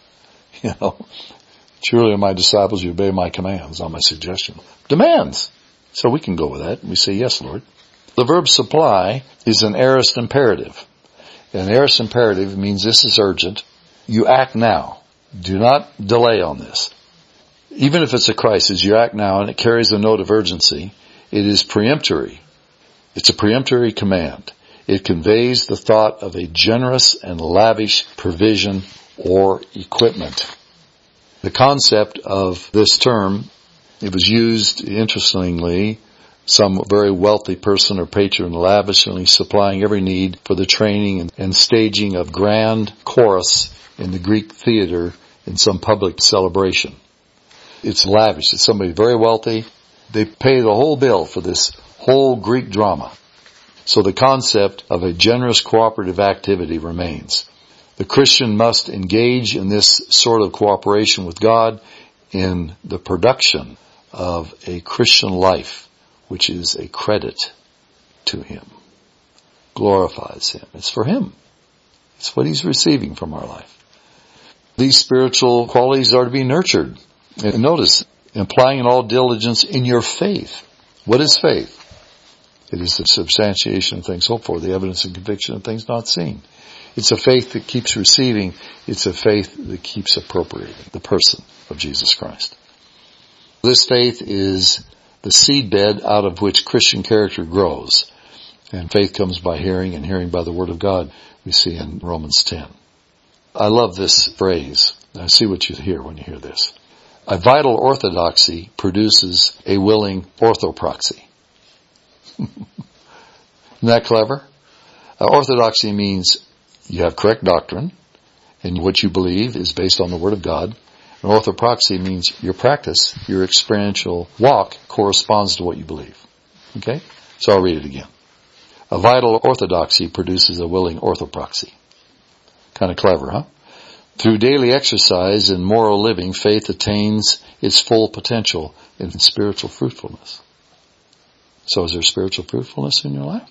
Surely, my disciples, you obey my commands, not my suggestion. Demands. So we can go with that. We say, yes, Lord. The verb supply is an aorist imperative. An aorist imperative means this is urgent. You act now. Do not delay on this. Even if it's a crisis, you act now and it carries a note of urgency. It is peremptory. It's a peremptory command. It conveys the thought of a generous and lavish provision or equipment. The concept of this term, it was used, interestingly, some very wealthy person or patron lavishly supplying every need for the training and staging of grand chorus in the Greek theater in some public celebration. It's lavish. It's somebody very wealthy. They pay the whole bill for this whole Greek drama. So the concept of a generous cooperative activity remains. The Christian must engage in this sort of cooperation with God in the production of a Christian life, which is a credit to Him, glorifies Him. It's for Him. It's what He's receiving from our life. These spiritual qualities are to be nurtured. And notice, implying in all diligence in your faith. What is faith? It is the substantiation of things hoped for, the evidence and conviction of things not seen. It's a faith that keeps receiving. It's a faith that keeps appropriating the person of Jesus Christ. This faith is the seedbed out of which Christian character grows. And faith comes by hearing, and hearing by the Word of God, we see in Romans 10. I love this phrase. I see what you hear when you hear this. A vital orthodoxy produces a willing orthopraxy. Isn't that clever? Orthodoxy means you have correct doctrine, and what you believe is based on the Word of God. And orthopraxy means your practice, your experiential walk corresponds to what you believe. Okay? So I'll read it again. A vital orthodoxy produces a willing orthopraxy. Kind of clever, huh? Through daily exercise and moral living, faith attains its full potential in spiritual fruitfulness. So is there spiritual fruitfulness in your life?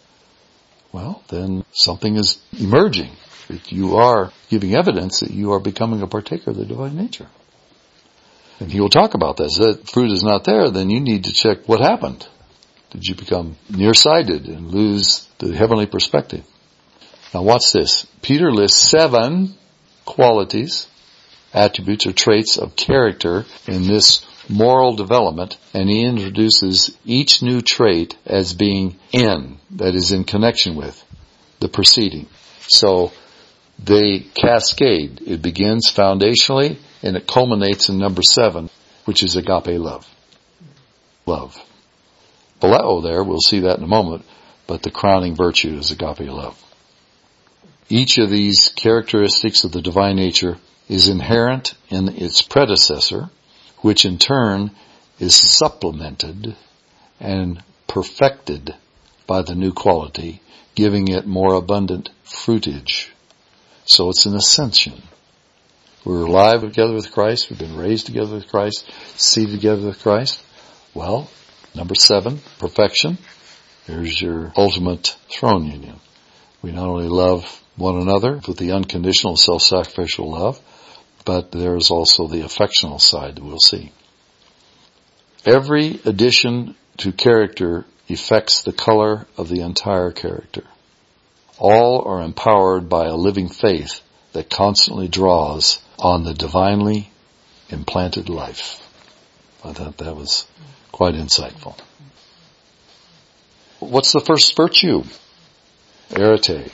Well, then something is emerging. You are giving evidence that you are becoming a partaker of the divine nature. And he will talk about this. If that fruit is not there, then you need to check what happened. Did you become nearsighted and lose the heavenly perspective? Now watch this. Peter lists 7 qualities, attributes or traits of character in this moral development, and he introduces each new trait as being that is in connection with the preceding. So they cascade. It begins foundationally and it culminates in number 7, which is agape love. Love. Phileo there, we'll see that in a moment, but the crowning virtue is agape love. Each of these characteristics of the divine nature is inherent in its predecessor, which in turn is supplemented and perfected by the new quality, giving it more abundant fruitage. So it's an ascension. We're alive together with Christ. We've been raised together with Christ, seated together with Christ. Well, number 7, perfection. Here's your ultimate throne union. We not only love one another with the unconditional self-sacrificial love, but there's also the affectional side that we'll see. Every addition to character affects the color of the entire character. All are empowered by a living faith that constantly draws on the divinely implanted life. I thought that was quite insightful. What's the first virtue? Arete.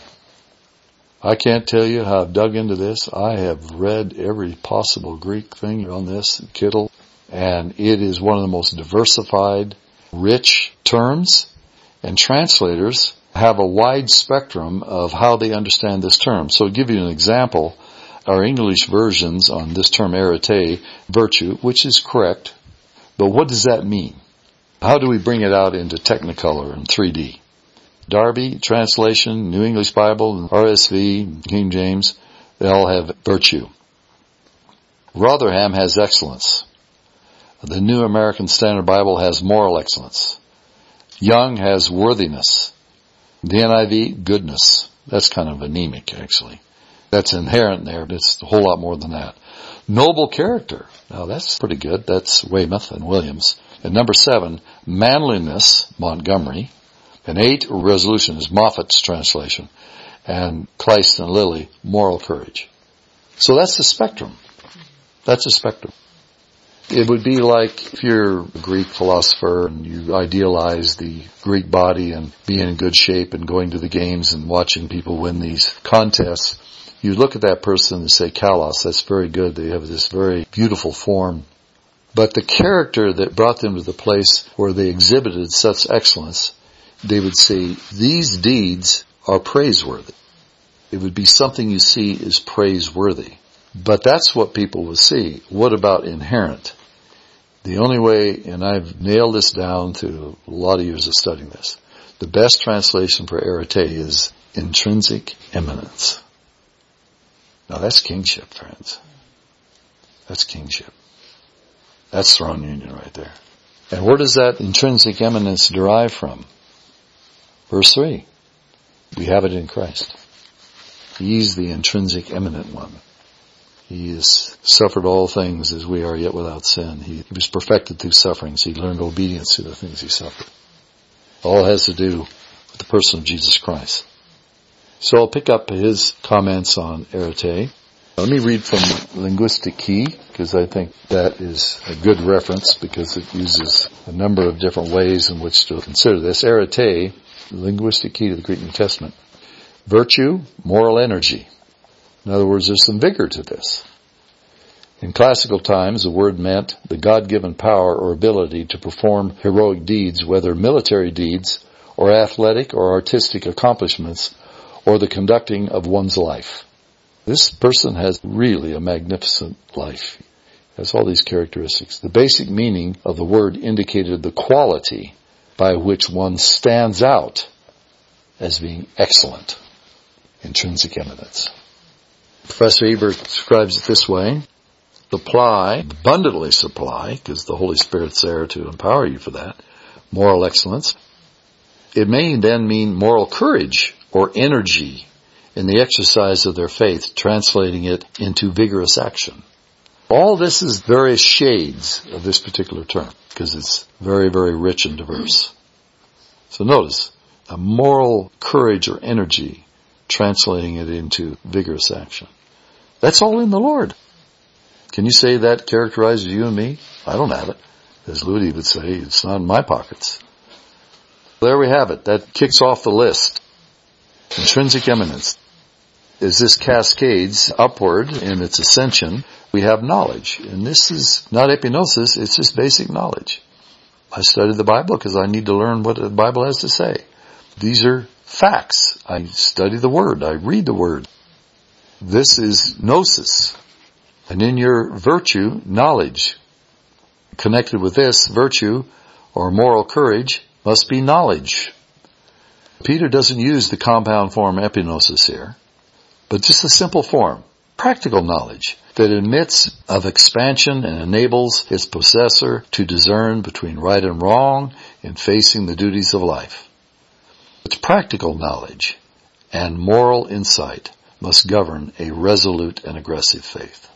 I can't tell you how I've dug into this. I have read every possible Greek thing on this, Kittel, and it is one of the most diversified, rich terms, and translators have a wide spectrum of how they understand this term. So to give you an example, our English versions on this term arete, virtue, which is correct, but what does that mean? How do we bring it out into Technicolor and 3D? Darby translation, New English Bible, RSV, King James, they all have virtue. Rotherham has excellence. The New American Standard Bible has moral excellence. Young has worthiness. The NIV, goodness. That's kind of anemic, actually. That's inherent there, but it's a whole lot more than that. Noble character. Now that's pretty good. That's Weymouth and Williams. And number 7, manliness, Montgomery. And 8, resolution is Moffat's translation. And Kleist and Lilly, moral courage. So that's the spectrum. That's a spectrum. It would be like if you're a Greek philosopher and you idealize the Greek body and being in good shape and going to the games and watching people win these contests. You look at that person and say, kalos, that's very good. They have this very beautiful form. But the character that brought them to the place where they exhibited such excellence, they would say, these deeds are praiseworthy. It would be something you see is praiseworthy. But that's what people will see. What about inherent? The only way, and I've nailed this down through a lot of years of studying this, the best translation for arete is intrinsic eminence. Now that's kingship, friends. That's kingship. That's throne union right there. And where does that intrinsic eminence derive from? Verse 3. We have it in Christ. He's the intrinsic eminent one. He has suffered all things as we are yet without sin. He was perfected through sufferings. He learned obedience through the things he suffered. All has to do with the person of Jesus Christ. So I'll pick up his comments on arete. Let me read from Linguistic Key, because I think that is a good reference, because it uses a number of different ways in which to consider this. Arete, Linguistic Key to the Greek New Testament. Virtue, moral energy. In other words, there's some vigor to this. In classical times, the word meant the God-given power or ability to perform heroic deeds, whether military deeds or athletic or artistic accomplishments, or the conducting of one's life. This person has really a magnificent life. He has all these characteristics. The basic meaning of the word indicated the quality by which one stands out as being excellent. Intrinsic eminence. Professor Ebert describes it this way. Supply, abundantly supply, because the Holy Spirit's there to empower you for that. Moral excellence. It may then mean moral courage or energy in the exercise of their faith, translating it into vigorous action. All this is various shades of this particular term, because it's very, very rich and diverse. So notice, a moral courage or energy translating it into vigorous action. That's all in the Lord. Can you say that characterizes you and me? I don't have it. As Ludi would say, it's not in my pockets. There we have it. That kicks off the list. Intrinsic eminence. As this cascades upward in its ascension, we have knowledge. And this is not epignosis, it's just basic knowledge. I study the Bible because I need to learn what the Bible has to say. These are facts. I study the Word. I read the Word. This is gnosis. And in your virtue, knowledge. Connected with this, virtue or moral courage must be knowledge. Peter doesn't use the compound form epignosis here, but just the simple form, practical knowledge that admits of expansion and enables its possessor to discern between right and wrong in facing the duties of life. Its practical knowledge and moral insight must govern a resolute and aggressive faith.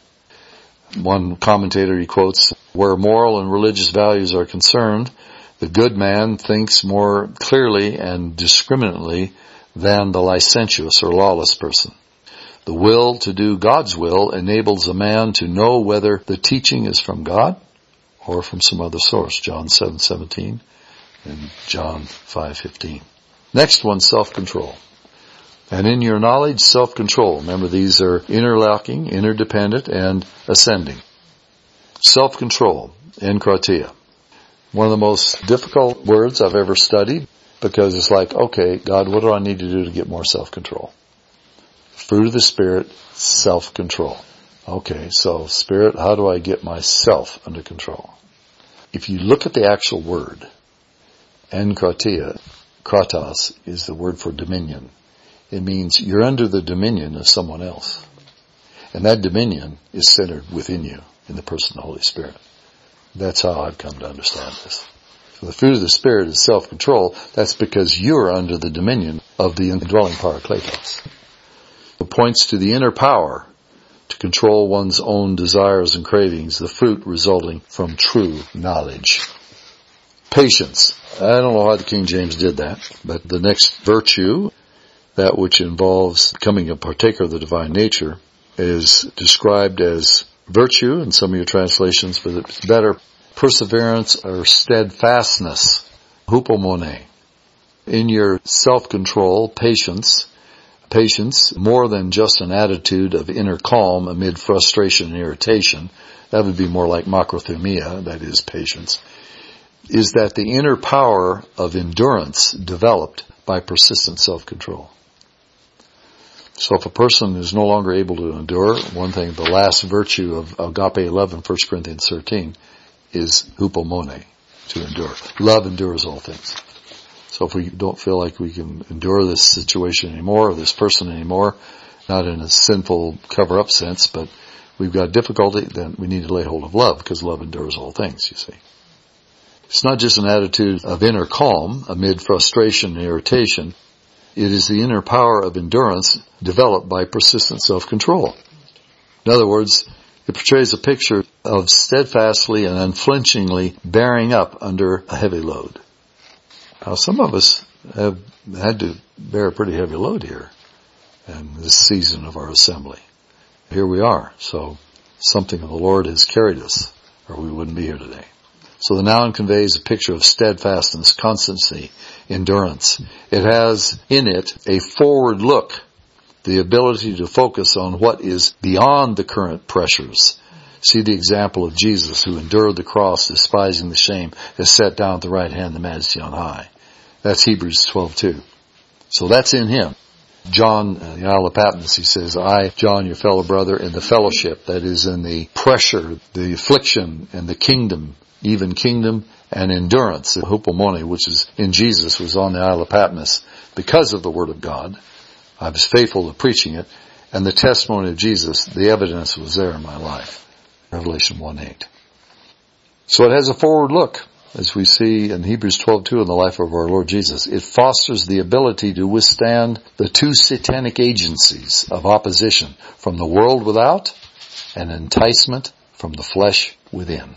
One commentator he quotes, where moral and religious values are concerned, the good man thinks more clearly and discriminately than the licentious or lawless person. The will to do God's will enables a man to know whether the teaching is from God or from some other source. John 7:17 and John 5:15. Next one, self-control. And in your knowledge, self-control. Remember, these are interlocking, interdependent, and ascending. Self-control, enkratia. One of the most difficult words I've ever studied, because it's like, okay, God, what do I need to do to get more self-control? Fruit of the Spirit, self-control. Okay, so Spirit, how do I get myself under control? If you look at the actual word, enkratia, kratos, is the word for dominion. It means you're under the dominion of someone else. And that dominion is centered within you, in the person of the Holy Spirit. That's how I've come to understand this. So the fruit of the Spirit is self-control. That's because you're under the dominion of the indwelling Parakletos. It points to the inner power to control one's own desires and cravings, the fruit resulting from true knowledge. Patience. I don't know how the King James did that, but the next virtue, that which involves becoming a partaker of the divine nature, is described as virtue in some of your translations, but it's better perseverance or steadfastness, hupomone. In your self-control, patience, more than just an attitude of inner calm amid frustration and irritation, that would be more like makrothumia, that is patience, is that the inner power of endurance developed by persistent self-control. So if a person is no longer able to endure, one thing, the last virtue of agape love in 1 Corinthians 13 is hupomone, to endure. Love endures all things. So if we don't feel like we can endure this situation anymore, or this person anymore, not in a sinful cover-up sense, but we've got difficulty, then we need to lay hold of love, because love endures all things, you see. It's not just an attitude of inner calm amid frustration and irritation. It is the inner power of endurance developed by persistent self-control. In other words, it portrays a picture of steadfastly and unflinchingly bearing up under a heavy load. Now, some of us have had to bear a pretty heavy load here in this season of our assembly. Here we are. So something of the Lord has carried us, or we wouldn't be here today. So the noun conveys a picture of steadfastness, constancy, endurance. It has in it a forward look, the ability to focus on what is beyond the current pressures. See the example of Jesus, who endured the cross, despising the shame, is set down at the right hand of the Majesty on high. That's Hebrews 12:2. So that's in him. John, the Isle of Patmos, he says, I, John, your fellow brother, in the fellowship, that is in the pressure, the affliction, and the kingdom, even kingdom and endurance, the hupomone, which is in Jesus, was on the Isle of Patmos because of the Word of God. I was faithful to preaching it, and the testimony of Jesus, the evidence was there in my life. Revelation 1:8. So it has a forward look, as we see in Hebrews 12:2 in the life of our Lord Jesus. It fosters the ability to withstand the two satanic agencies of opposition from the world without and enticement from the flesh within.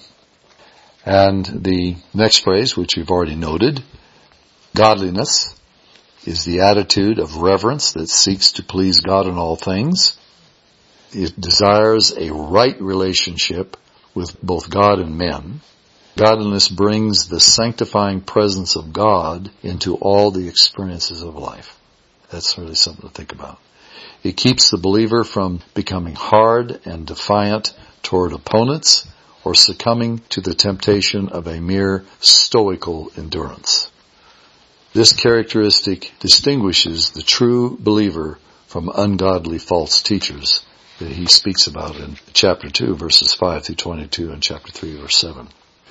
And the next phrase, which we've already noted, godliness, is the attitude of reverence that seeks to please God in all things. It desires a right relationship with both God and men. Godliness brings the sanctifying presence of God into all the experiences of life. That's really something to think about. It keeps the believer from becoming hard and defiant toward opponents or succumbing to the temptation of a mere stoical endurance. This characteristic distinguishes the true believer from ungodly false teachers that he speaks about in chapter 2, verses 5 through 22, and chapter 3, verse 7.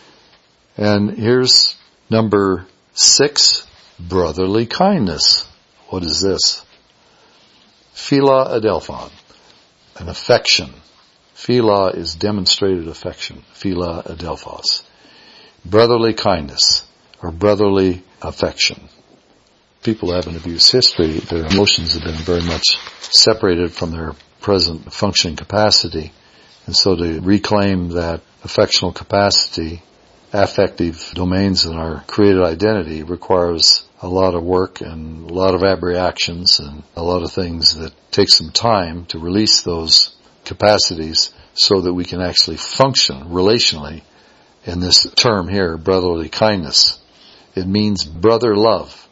And here's number 6, brotherly kindness. What is this? Phila adelphon, an affection. Phila is demonstrated affection. Phila adelphos. Brotherly kindness, or brotherly affection. People have an abuse history. Their emotions have been very much separated from their present functioning capacity. And so to reclaim that affectional capacity, affective domains in our created identity, requires a lot of work and a lot of abreactions and a lot of things that take some time to release those capacities so that we can actually function relationally in this term here, brotherly kindness. It means brother love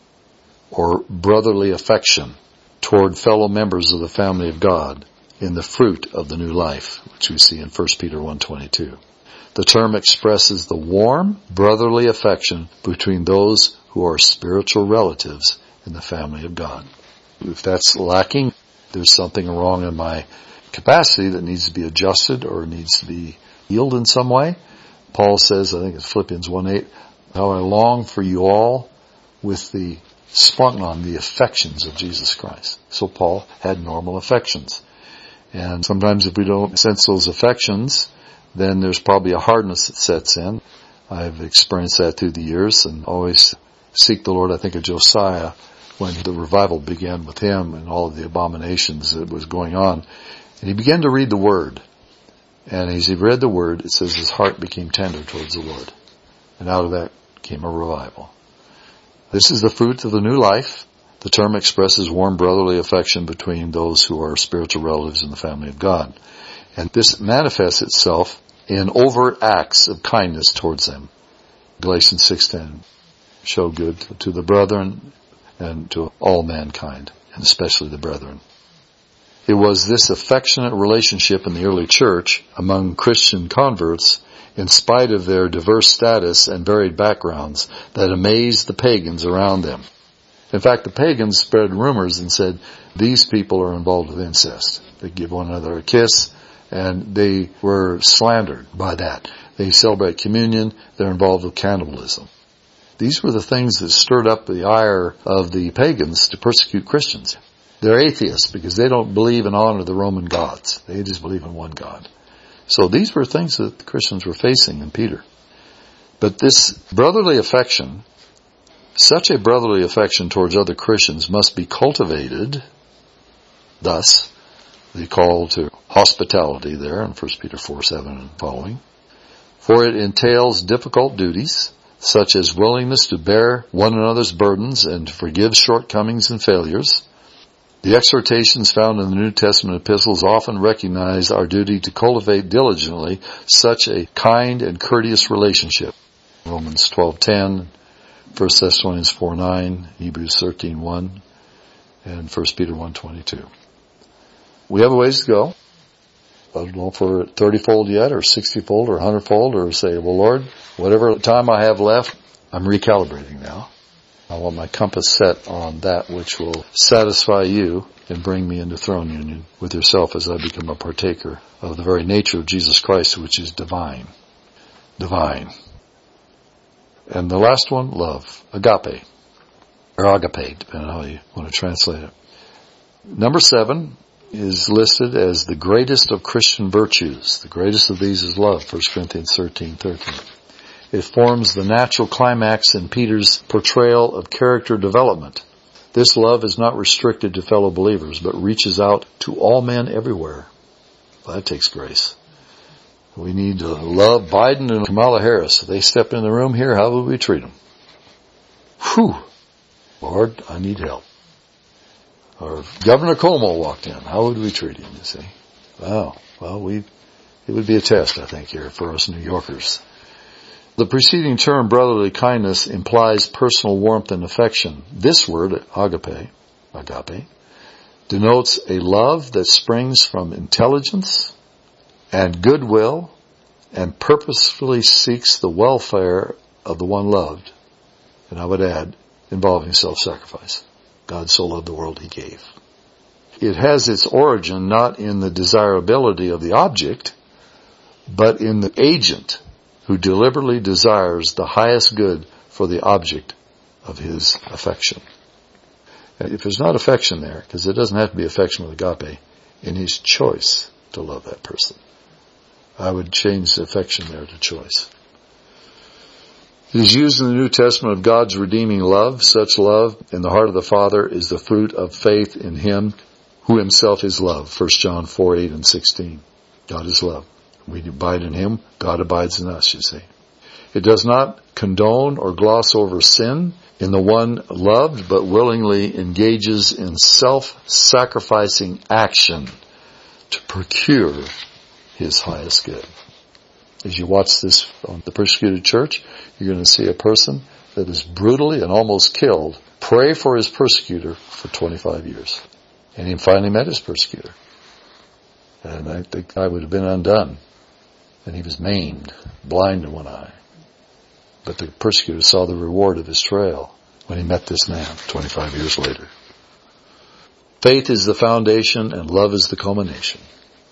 or brotherly affection toward fellow members of the family of God in the fruit of the new life, which we see in 1 Peter 1:22. The term expresses the warm brotherly affection between those who are spiritual relatives in the family of God. If that's lacking, there's something wrong in my capacity that needs to be adjusted or needs to be healed in some way. Paul says, I think it's Philippians 1:8, how I long for you all with the spongnon, the affections of Jesus Christ. So Paul had normal affections. And sometimes if we don't sense those affections, then there's probably a hardness that sets in. I've experienced that through the years and always seek the Lord. I think of Josiah when the revival began with him and all of the abominations that was going on. And he began to read the Word. And as he read the Word, it says his heart became tender towards the Lord. And out of that came a revival. This is the fruit of the new life. The term expresses warm brotherly affection between those who are spiritual relatives in the family of God. And this manifests itself in overt acts of kindness towards them. Galatians 6:10, show good to the brethren and to all mankind, and especially the brethren. It was this affectionate relationship in the early church among Christian converts, in spite of their diverse status and varied backgrounds, that amazed the pagans around them. In fact, the pagans spread rumors and said, these people are involved with incest. They give one another a kiss, and they were slandered by that. They celebrate communion, they're involved with cannibalism. These were the things that stirred up the ire of the pagans to persecute Christians. They're atheists because they don't believe and honor the Roman gods. They just believe in one God. So these were things that the Christians were facing in Peter. But this brotherly affection, such a brotherly affection towards other Christians must be cultivated. Thus, the call to hospitality there in 1 Peter 4:7 and following. For it entails difficult duties, such as willingness to bear one another's burdens and to forgive shortcomings and failures. The exhortations found in the New Testament epistles often recognize our duty to cultivate diligently such a kind and courteous relationship. Romans 12:10, 1 Thessalonians 4:9, Hebrews 13:1, and 1 Peter 1:22. We have a ways to go. I don't know if we're at 30-fold yet, or 60-fold, or 100-fold, or say, well, Lord, whatever time I have left, I'm recalibrating now. I want my compass set on that which will satisfy you and bring me into throne union with yourself as I become a partaker of the very nature of Jesus Christ, which is divine. Divine. And the last one, love. Agape. Or agape, depending on how you want to translate it. Number 7 is listed as the greatest of Christian virtues. The greatest of these is love, 1 Corinthians 13:13. It forms the natural climax in Peter's portrayal of character development. This love is not restricted to fellow believers, but reaches out to all men everywhere. Well, that takes grace. We need to love Biden and Kamala Harris. If they step in the room here, how will we treat them? Whew! Lord, I need help. Or if Governor Cuomo walked in, how would we treat him, you see? Well, it would be a test, I think, here for us New Yorkers. The preceding term, brotherly kindness, implies personal warmth and affection. This word, agape, denotes a love that springs from intelligence and goodwill and purposefully seeks the welfare of the one loved. And I would add, involving self-sacrifice. God so loved the world he gave. It has its origin not in the desirability of the object, but in the agent who deliberately desires the highest good for the object of his affection. If there's not affection there, because it doesn't have to be affection with agape, in his choice to love that person, I would change the affection there to choice. It is used in the New Testament of God's redeeming love. Such love in the heart of the Father is the fruit of faith in him who himself is love. 1 John 4:8 and 16. God is love. We abide in him. God abides in us, you see. It does not condone or gloss over sin in the one loved, but willingly engages in self-sacrificing action to procure his highest good. As you watch this on the persecuted church, you're going to see a person that is brutally and almost killed pray for his persecutor for 25 years. And he finally met his persecutor. And I think I would have been undone. And he was maimed, blind in one eye. But the persecutor saw the reward of his trail when he met this man 25 years later. Faith is the foundation and love is the culmination.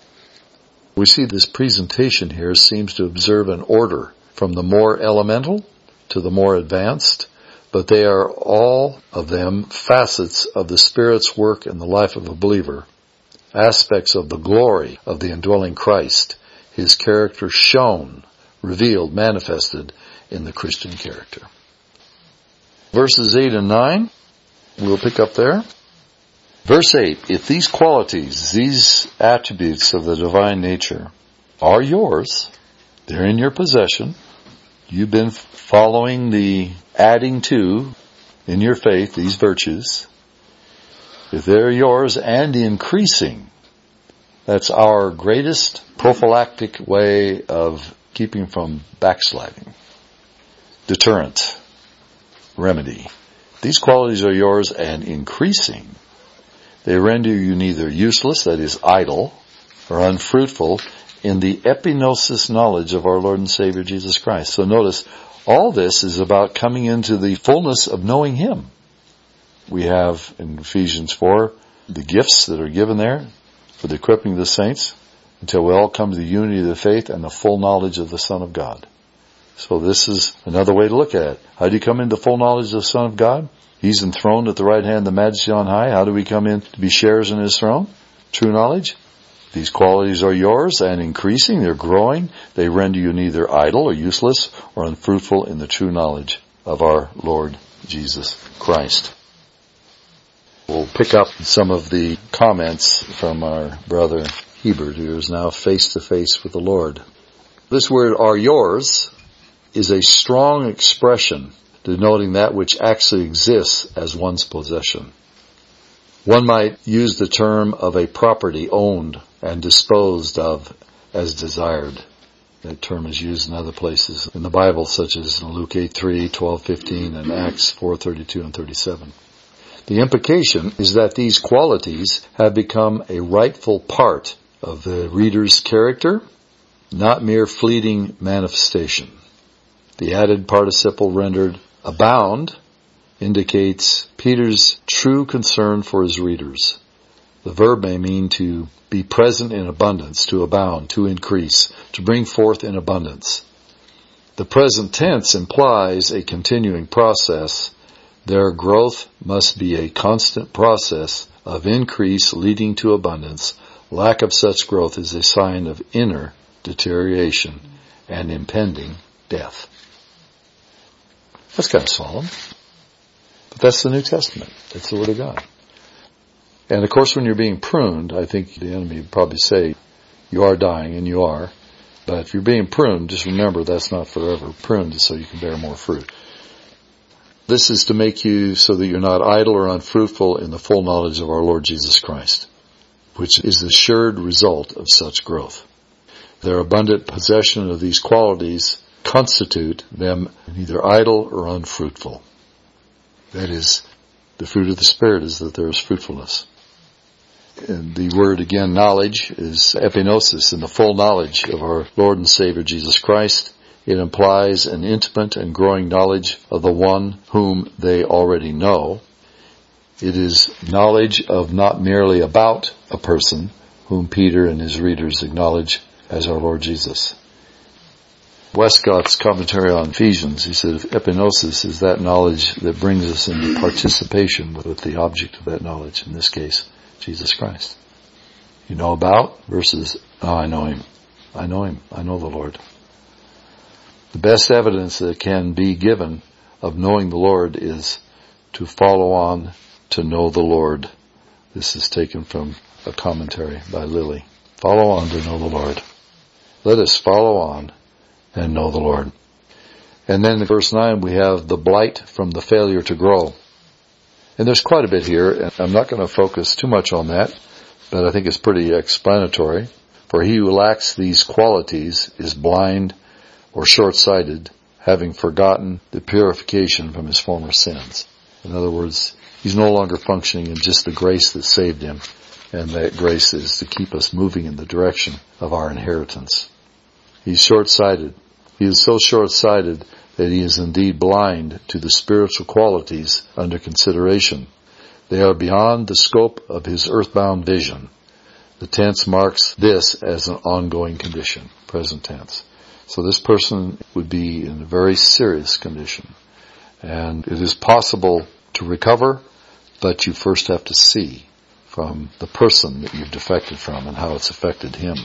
We see this presentation here seems to observe an order from the more elemental to the more advanced, but they are all of them facets of the Spirit's work in the life of a believer, aspects of the glory of the indwelling Christ, his character shown, revealed, manifested in the Christian character. Verses 8 and 9, we'll pick up there. Verse 8, if these qualities, these attributes of the divine nature are yours, they're in your possession, you've been following the adding to in your faith these virtues, if they're yours and increasing, that's our greatest prophylactic way of keeping from backsliding. Deterrent, remedy. These qualities are yours and increasing. They render you neither useless, that is idle, or unfruitful in the epignosis knowledge of our Lord and Savior Jesus Christ. So notice, all this is about coming into the fullness of knowing him. We have in Ephesians 4 the gifts that are given there for the equipping of the saints until we all come to the unity of the faith and the full knowledge of the Son of God. So this is another way to look at it. How do you come into full knowledge of the Son of God? He's enthroned at the right hand of the Majesty on high. How do we come in to be sharers in his throne? True knowledge. These qualities are yours and increasing. They're growing. They render you neither idle or useless or unfruitful in the true knowledge of our Lord Jesus Christ. We'll pick up some of the comments from our brother Hebert, who is now face to face with the Lord. This word are yours is a strong expression denoting that which actually exists as one's possession. One might use the term of a property owned and disposed of as desired. That term is used in other places in the Bible, such as in Luke 8:3, 12:15, and Acts 4:32 and 37. The implication is that these qualities have become a rightful part of the reader's character, not mere fleeting manifestation. The added participle rendered abound indicates Peter's true concern for his readers. The verb may mean to be present in abundance, to abound, to increase, to bring forth in abundance. The present tense implies a continuing process. Their growth must be a constant process of increase leading to abundance. Lack of such growth is a sign of inner deterioration and impending death. That's kind of solemn. But that's the New Testament. That's the Word of God. And of course when you're being pruned, I think the enemy would probably say, you are dying, and you are. But if you're being pruned, just remember that's not forever. Pruned is so you can bear more fruit. This is to make you so that you're not idle or unfruitful in the full knowledge of our Lord Jesus Christ, which is the assured result of such growth. Their abundant possession of these qualities constitute them neither idle or unfruitful. That is, the fruit of the Spirit is that there is fruitfulness. And the word again, knowledge, is epinosis, in the full knowledge of our Lord and Savior Jesus Christ. It implies an intimate and growing knowledge of the one whom they already know. It is knowledge of not merely about a person whom Peter and his readers acknowledge as our Lord Jesus. Westcott's commentary on Ephesians, he said, epinosis is that knowledge that brings us into participation with the object of that knowledge, in this case, Jesus Christ. You know about versus, I know Him. I know Him. I know the Lord. The best evidence that can be given of knowing the Lord is to follow on to know the Lord. This is taken from a commentary by Lilly. Follow on to know the Lord. Let us follow on and know the Lord. And then in verse 9 we have the blight from the failure to grow. And there's quite a bit here, and I'm not going to focus too much on that, but I think it's pretty explanatory. For he who lacks these qualities is blind or short-sighted, having forgotten the purification from his former sins. In other words, he's no longer functioning in just the grace that saved him, and that grace is to keep us moving in the direction of our inheritance. He's short-sighted. He is so short-sighted that he is indeed blind to the spiritual qualities under consideration. They are beyond the scope of his earthbound vision. The tense marks this as an ongoing condition, present tense. So this person would be in a very serious condition. And it is possible to recover, but you first have to see from the person that you've defected from and how it's affected him.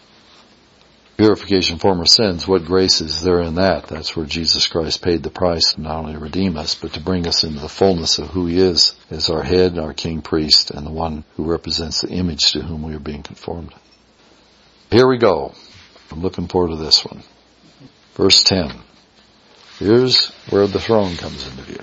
Purification, former sins, what grace is there in that? That's where Jesus Christ paid the price to not only redeem us, but to bring us into the fullness of who He is as our head, our king priest, and the one who represents the image to whom we are being conformed. Here we go. I'm looking forward to this one. Verse 10. Here's where the throne comes into view.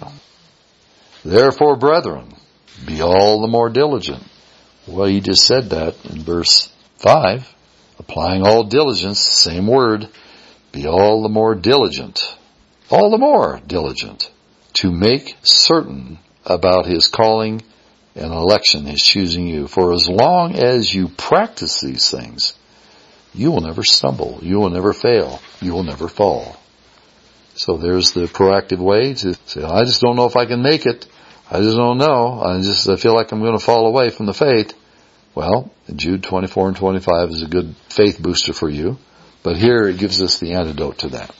Therefore, brethren, be all the more diligent. Well, he just said that in verse 5. Applying all diligence, same word, be all the more diligent. All the more diligent to make certain about His calling and election, His choosing you. For as long as you practice these things, you will never stumble. You will never fail. You will never fall. So there's the proactive way to say, I just don't know if I can make it. I just don't know. I feel like I'm going to fall away from the faith. Well, Jude 24 and 25 is a good faith booster for you. But here it gives us the antidote to that.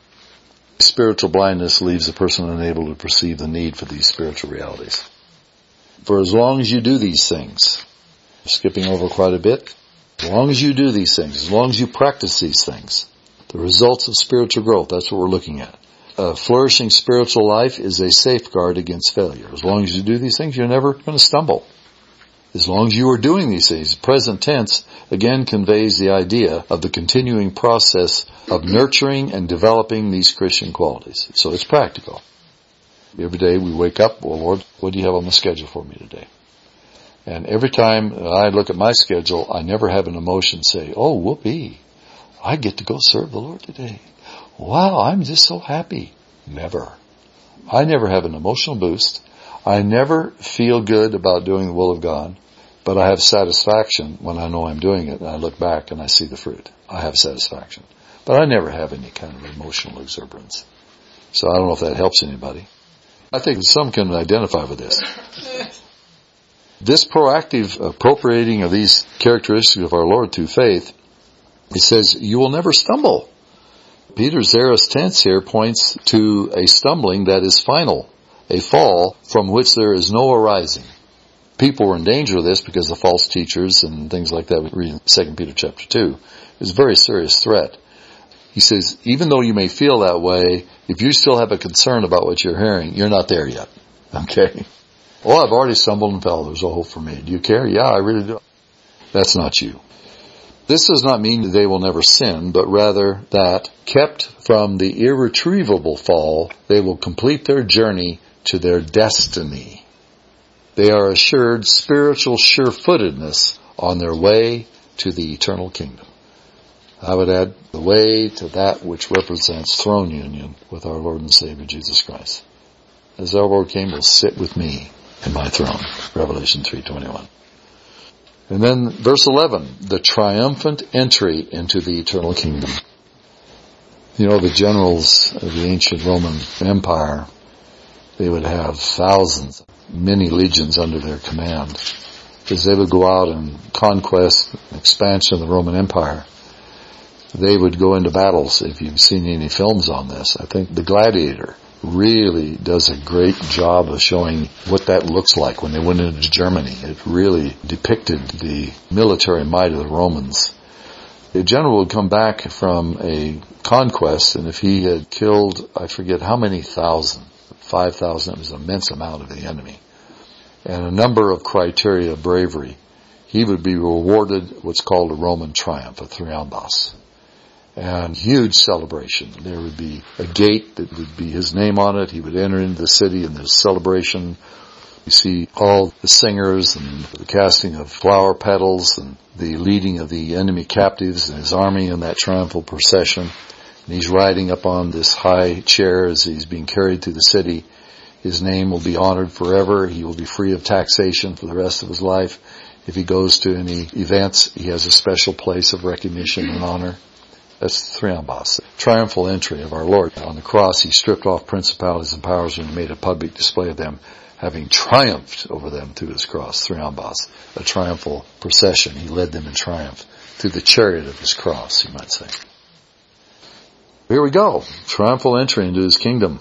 Spiritual blindness leaves a person unable to perceive the need for these spiritual realities. For as long as you do these things, skipping over quite a bit, as long as you do these things, as long as you practice these things, the results of spiritual growth, that's what we're looking at. A flourishing spiritual life is a safeguard against failure. As long as you do these things, you're never going to stumble. As long as you are doing these things, present tense again conveys the idea of the continuing process of nurturing and developing these Christian qualities. So it's practical. Every day we wake up, well, Lord, what do you have on the schedule for me today? And every time I look at my schedule, I never have an emotion say, oh, whoopee, I get to go serve the Lord today. Wow, I'm just so happy. Never. I never have an emotional boost. I never feel good about doing the will of God, but I have satisfaction when I know I'm doing it and I look back and I see the fruit. I have satisfaction. But I never have any kind of emotional exuberance. So I don't know if that helps anybody. I think some can identify with this. This proactive appropriating of these characteristics of our Lord through faith, he says, you will never stumble. Peter's aorist tense here points to a stumbling that is final, a fall from which there is no arising. People were in danger of this because of false teachers and things like that. We read in 2 Peter chapter 2. It's a very serious threat. He says, even though you may feel that way, if you still have a concern about what you're hearing, you're not there yet. Okay? Oh, I've already stumbled and fell. There's a hope for me. Do you care? Yeah, I really do. That's not you. This does not mean that they will never sin, but rather that, kept from the irretrievable fall, they will complete their journey to their destiny. They are assured spiritual sure-footedness on their way to the eternal kingdom. I would add the way to that which represents throne union with our Lord and Savior Jesus Christ. As our Lord came, will sit with me in my throne. Revelation 3:21. And then verse 11, the triumphant entry into the eternal kingdom. You know, the generals of the ancient Roman Empire, they would have thousands, many legions under their command, as they would go out and conquest and expansion of the Roman Empire. They would go into battles. If you've seen any films on this, I think The Gladiator really does a great job of showing what that looks like when they went into Germany. It really depicted the military might of the Romans. A general would come back from a conquest, and if he had killed, I forget how many thousand, 5,000, it was an immense amount of the enemy, and a number of criteria of bravery, he would be rewarded what's called a Roman triumph, a thriambos. And huge celebration. There would be a gate that would be his name on it. He would enter into the city and there's celebration. You see all the singers and the casting of flower petals and the leading of the enemy captives and his army in that triumphal procession. And he's riding up on this high chair as he's being carried through the city. His name will be honored forever. He will be free of taxation for the rest of his life. If he goes to any events, he has a special place of recognition and honor. That's the thriambos, the triumphal entry of our Lord. On the cross, he stripped off principalities and powers and made a public display of them, having triumphed over them through his cross, thriambos, a triumphal procession. He led them in triumph through the chariot of his cross, you might say. Here we go, triumphal entry into his kingdom.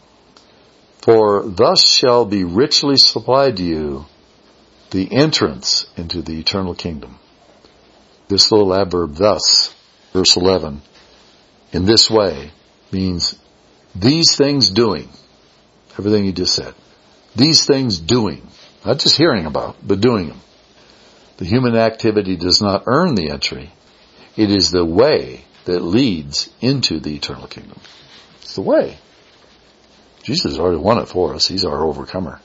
For thus shall be richly supplied to you the entrance into the eternal kingdom. This little adverb, thus, Verse 11, in this way, means these things doing. Everything you just said. These things doing. Not just hearing about, but doing them. The human activity does not earn the entry. It is the way that leads into the eternal kingdom. It's the way. Jesus has already won it for us. He's our overcomer.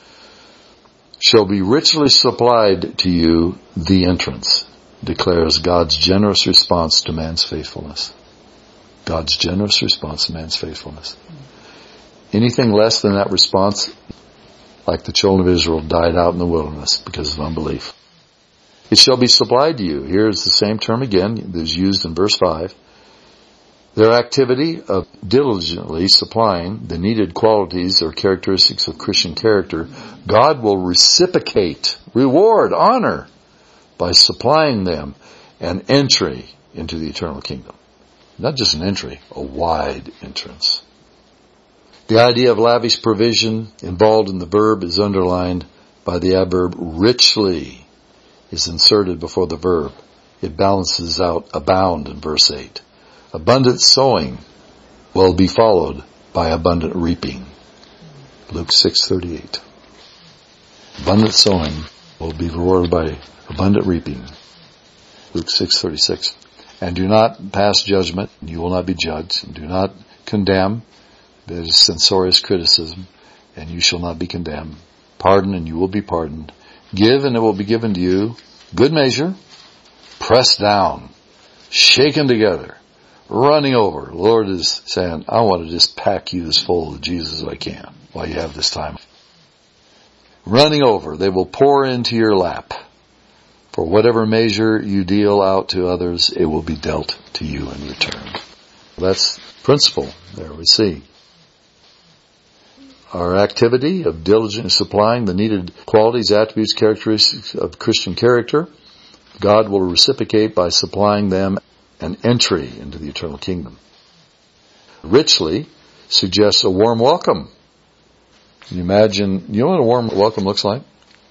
Shall be richly supplied to you the entrance. Declares God's generous response to man's faithfulness. God's generous response to man's faithfulness. Anything less than that response, like the children of Israel, died out in the wilderness because of unbelief. It shall be supplied to you. Here's the same term again that is used in verse 5. Their activity of diligently supplying the needed qualities or characteristics of Christian character, God will reciprocate, reward, honor, by supplying them an entry into the eternal kingdom. Not just an entry, a wide entrance. The idea of lavish provision involved in the verb is underlined by the adverb richly is inserted before the verb. It balances out abound in verse 8. Abundant sowing will be followed by abundant reaping. Luke 6:38. Abundant sowing will be rewarded by abundant reaping. Luke 6:36. And do not pass judgment, you will not be judged. And do not condemn, that is censorious criticism, and you shall not be condemned. Pardon, and you will be pardoned. Give, and it will be given to you. Good measure, pressed down, shaken together, running over. The Lord is saying, I want to just pack you as full of Jesus as I can while you have this time. Running over, they will pour into your lap. For whatever measure you deal out to others, it will be dealt to you in return. That's principle there we see. Our activity of diligently supplying the needed qualities, attributes, characteristics of Christian character, God will reciprocate by supplying them an entry into the eternal kingdom. Richly suggests a warm welcome. Can you imagine, you know what a warm welcome looks like?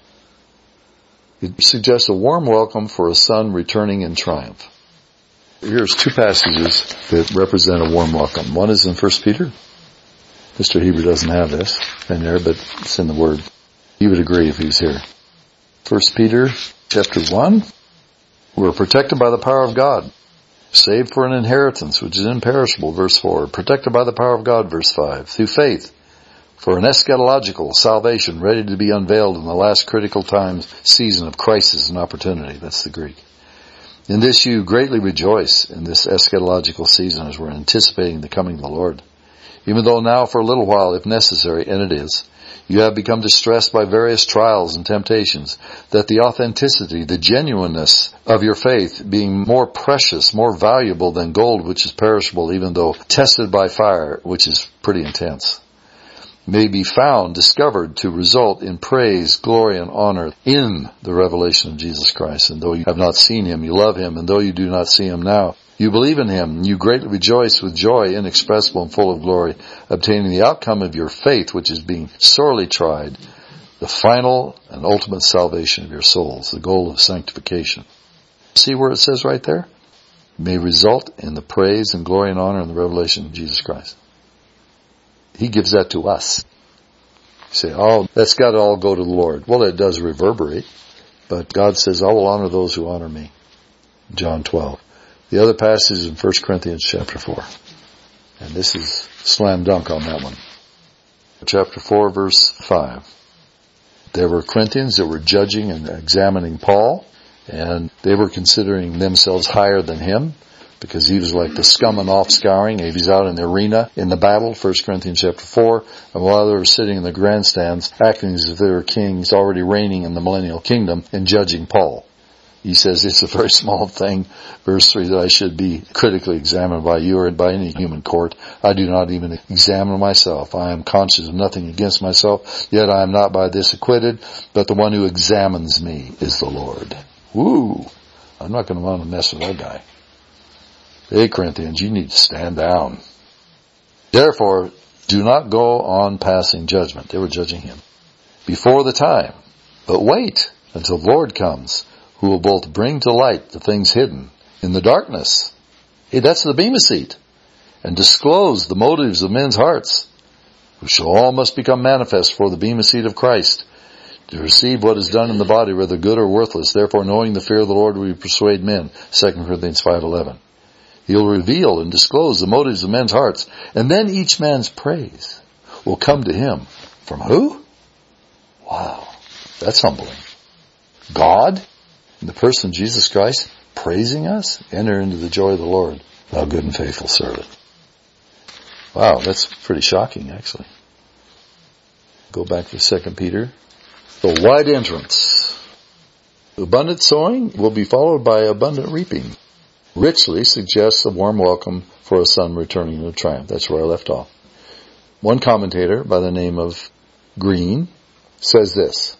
It suggests a warm welcome for a son returning in triumph. Here's two passages that represent a warm welcome. One is in 1 Peter. Mr. Heber doesn't have this in there, but it's in the Word. He would agree if he was here. 1 Peter chapter 1. We're protected by the power of God. Saved for an inheritance, which is imperishable, verse 4. Protected by the power of God, verse 5. Through faith, for an eschatological salvation ready to be unveiled in the last critical season of crisis and opportunity. That's the Greek. In this you greatly rejoice in this eschatological season as we're anticipating the coming of the Lord. Even though now for a little while, if necessary, and it is, you have become distressed by various trials and temptations, that the authenticity, the genuineness of your faith, being more precious, more valuable than gold which is perishable, even though tested by fire, which is pretty intense, may be found, discovered to result in praise, glory, and honor in the revelation of Jesus Christ. And though you have not seen Him, you love Him, and though you do not see Him now, you believe in Him, and you greatly rejoice with joy inexpressible and full of glory, obtaining the outcome of your faith, which is being sorely tried, the final and ultimate salvation of your souls, the goal of sanctification. See where it says right there? May result in the praise and glory and honor in the revelation of Jesus Christ. He gives that to us. You say, oh, that's got to all go to the Lord. Well, it does reverberate, but God says, I will honor those who honor me. John 12. The other passage is in 1 Corinthians chapter 4. And this is slam dunk on that one. Chapter 4, verse 5. There were Corinthians that were judging and examining Paul, and they were considering themselves higher than him, because he was like the scum and offscouring. He was out in the arena, in the battle, 1 Corinthians chapter 4, and while they were sitting in the grandstands, acting as if they were kings already reigning in the millennial kingdom, and judging Paul. He says it's a very small thing, verse 3, that I should be critically examined by you or by any human court. I do not even examine myself. I am conscious of nothing against myself, yet I am not by this acquitted, but the one who examines me is the Lord. Woo! I'm not going to want to mess with that guy. Hey, Corinthians, you need to stand down. Therefore, do not go on passing judgment. They were judging him. Before the time. But wait until the Lord comes, who will both bring to light the things hidden in the darkness. Hey, that's the Bema seat. And disclose the motives of men's hearts, who shall all must become manifest for the Bema seat of Christ, to receive what is done in the body, whether good or worthless. Therefore, knowing the fear of the Lord, we persuade men. 2 Corinthians 5:11. He'll reveal and disclose the motives of men's hearts. And then each man's praise will come to him. From who? Wow. That's humbling. God, in the person of Jesus Christ, praising us. Enter into the joy of the Lord, thou good and faithful servant. Wow, that's pretty shocking, actually. Go back to 2 Peter. The wide entrance. Abundant sowing will be followed by abundant reaping. Richly suggests a warm welcome for a son returning in triumph. That's where I left off. One commentator by the name of Green says this.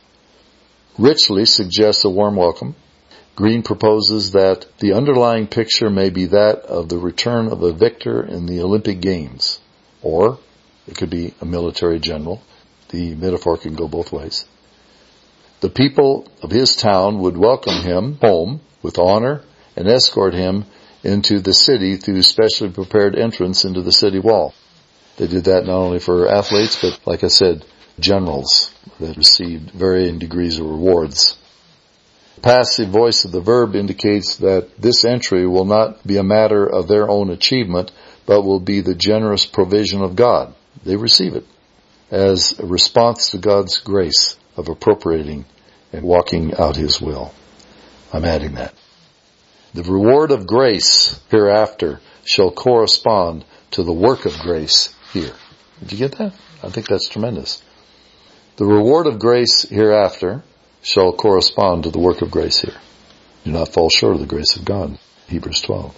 Richly suggests a warm welcome. Green proposes that the underlying picture may be that of the return of a victor in the Olympic Games. Or it could be a military general. The metaphor can go both ways. The people of his town would welcome him home with honor and escort him into the city through specially prepared entrance into the city wall. They did that not only for athletes, but like I said, generals that received varying degrees of rewards. The passive voice of the verb indicates that this entry will not be a matter of their own achievement, but will be the generous provision of God. They receive it as a response to God's grace of appropriating and walking out His will. I'm adding that. The reward of grace hereafter shall correspond to the work of grace here. Did you get that? I think that's tremendous. The reward of grace hereafter shall correspond to the work of grace here. Do not fall short of the grace of God. Hebrews 12.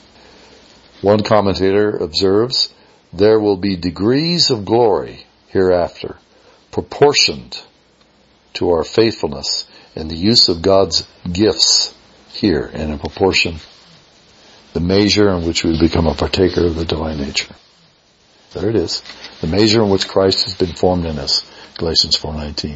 One commentator observes, there will be degrees of glory hereafter, proportioned to our faithfulness in the use of God's gifts here, and in proportion, the measure in which we become a partaker of the divine nature. There it is. The measure in which Christ has been formed in us. Galatians 4:19.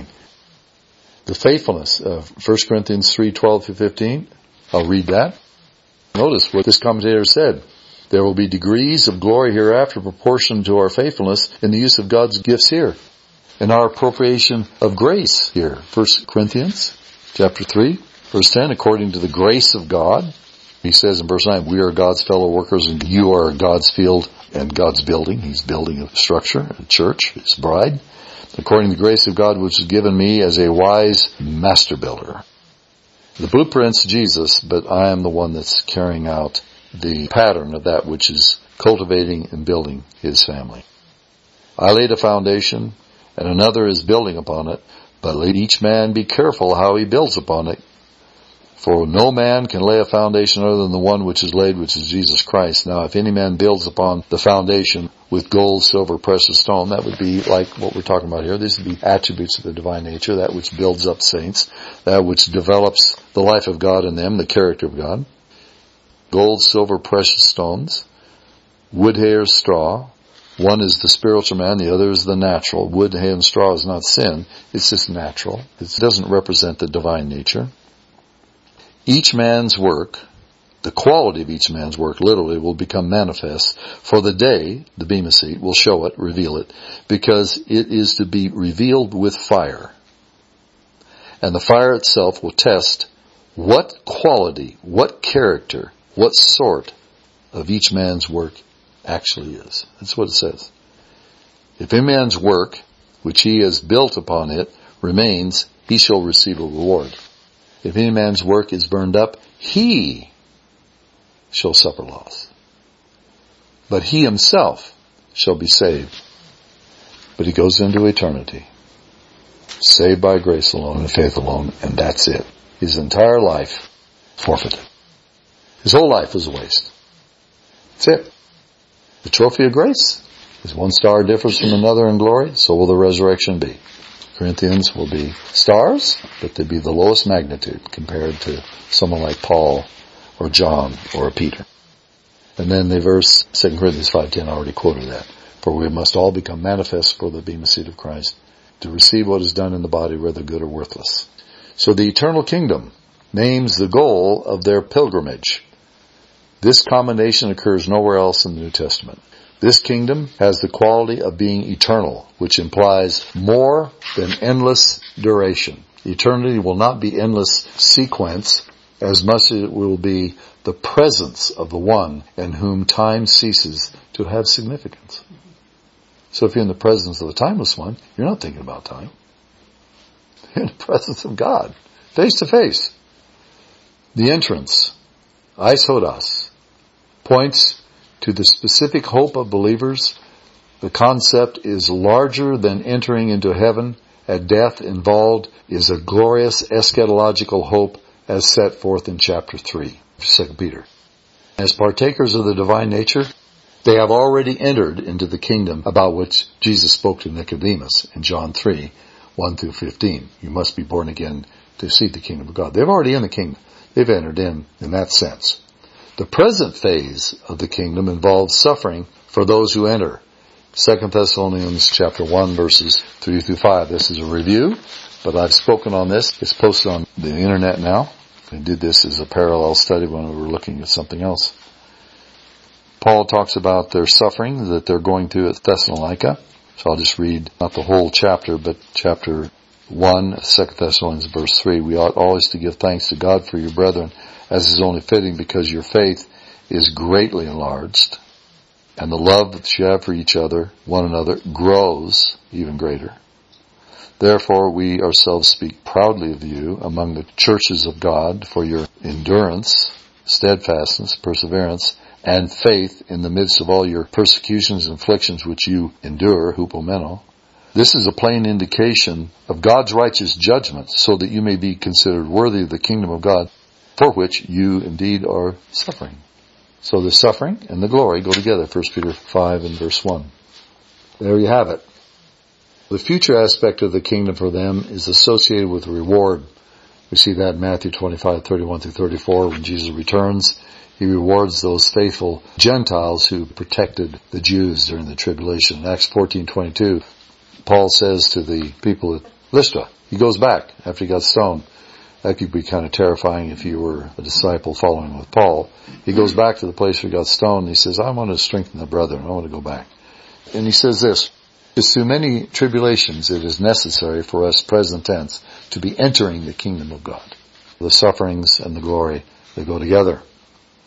The faithfulness of 1 Corinthians 3:12-15. I'll read that. Notice what this commentator said. There will be degrees of glory hereafter proportioned to our faithfulness in the use of God's gifts here. And our appropriation of grace here. 1 Corinthians chapter 3. Verse 10, according to the grace of God, He says in verse 9, we are God's fellow workers and you are God's field and God's building. He's building a structure, a church, his bride, according to the grace of God which is given me as a wise master builder. The blueprint's Jesus, but I am the one that's carrying out the pattern of that which is cultivating and building his family. I laid a foundation, and another is building upon it, but let each man be careful how he builds upon it. For no man can lay a foundation other than the one which is laid, which is Jesus Christ. Now, if any man builds upon the foundation with gold, silver, precious stone, that would be like what we're talking about here. These would be attributes of the divine nature, that which builds up saints, that which develops the life of God in them, the character of God. Gold, silver, precious stones, wood, hay, or straw. One is the spiritual man, the other is the natural. Wood, hay, and straw is not sin. It's just natural. It doesn't represent the divine nature. Each man's work, the quality of each man's work, literally, will become manifest. For the day, the Bema Seat, will show it, reveal it, because it is to be revealed with fire. And the fire itself will test what quality, what character, what sort of each man's work actually is. That's what it says. If any man's work, which he has built upon it, remains, he shall receive a reward. If any man's work is burned up, he shall suffer loss. But he himself shall be saved. But he goes into eternity. Saved by grace alone and faith alone, and that's it. His entire life forfeited. His whole life was a waste. That's it. The trophy of grace is one star differs from another in glory, so will the resurrection be. Corinthians will be stars, but they'll be the lowest magnitude compared to someone like Paul or John or Peter. And then the verse, 2 Corinthians 5:10, I already quoted that. For we must all become manifest for the Bema Seat of Christ, to receive what is done in the body, whether good or worthless. So the eternal kingdom names the goal of their pilgrimage. This combination occurs nowhere else in the New Testament. This kingdom has the quality of being eternal, which implies more than endless duration. Eternity will not be endless sequence as much as it will be the presence of the one in whom time ceases to have significance. So if you're in the presence of the timeless one, you're not thinking about time. You're in the presence of God, face to face. The entrance, eishodas, points to the specific hope of believers. The concept is larger than entering into heaven. At death involved is a glorious eschatological hope as set forth in chapter 3, 2 Peter. As partakers of the divine nature, they have already entered into the kingdom about which Jesus spoke to Nicodemus in John 3, 1 through 15. You must be born again to see the kingdom of God. They're already in the kingdom. They've entered in that sense. The present phase of the kingdom involves suffering for those who enter. 2 Thessalonians chapter 1 verses 3 through 5. This is a review, but I've spoken on this. It's posted on the internet now. I did this as a parallel study when we were looking at something else. Paul talks about their suffering that they're going through at Thessalonica. So I'll just read not the whole chapter, but chapter 1, 2 Thessalonians verse 3. We ought always to give thanks to God for your brethren, as is only fitting, because your faith is greatly enlarged, and the love that you have for each other, one another, grows even greater. Therefore we ourselves speak proudly of you among the churches of God for your endurance, steadfastness, perseverance, and faith in the midst of all your persecutions and afflictions which you endure, hupomeno. This is a plain indication of God's righteous judgment, so that you may be considered worthy of the kingdom of God, for which you indeed are suffering. So the suffering and the glory go together, 1 Peter 5 and verse 1. There you have it. The future aspect of the kingdom for them is associated with reward. We see that in Matthew 25, 31 through 34. When Jesus returns, he rewards those faithful Gentiles who protected the Jews during the tribulation. In Acts 14:22, Paul says to the people at Lystra, he goes back after he got stoned. That could be kind of terrifying if you were a disciple following with Paul. He goes back to the place where he got stoned and he says, I want to strengthen the brethren. I want to go back. And he says this, it's through many tribulations it is necessary for us, present tense, to be entering the kingdom of God. The sufferings and the glory, they go together.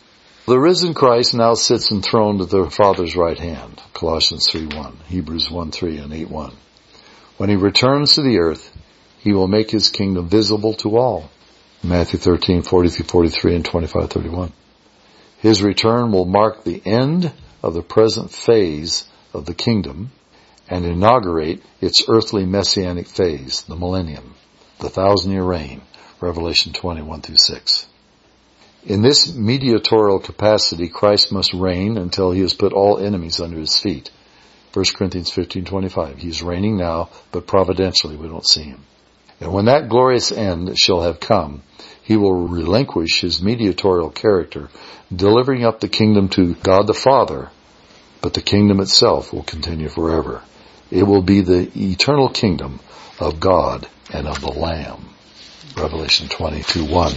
The risen Christ now sits enthroned at the Father's right hand. Colossians 3:1, Hebrews 1:3 and 8:1. When he returns to the earth, he will make his kingdom visible to all. Matthew 13:40-43 and 25:31. His return will mark the end of the present phase of the kingdom and inaugurate its earthly messianic phase, the millennium, the 1,000-year reign, Revelation 20:1-6. In this mediatorial capacity, Christ must reign until he has put all enemies under his feet. 1 Corinthians 15:25. He is reigning now, but providentially we don't see him. And when that glorious end shall have come, he will relinquish his mediatorial character, delivering up the kingdom to God the Father, but the kingdom itself will continue forever. It will be the eternal kingdom of God and of the Lamb. Revelation 22:1.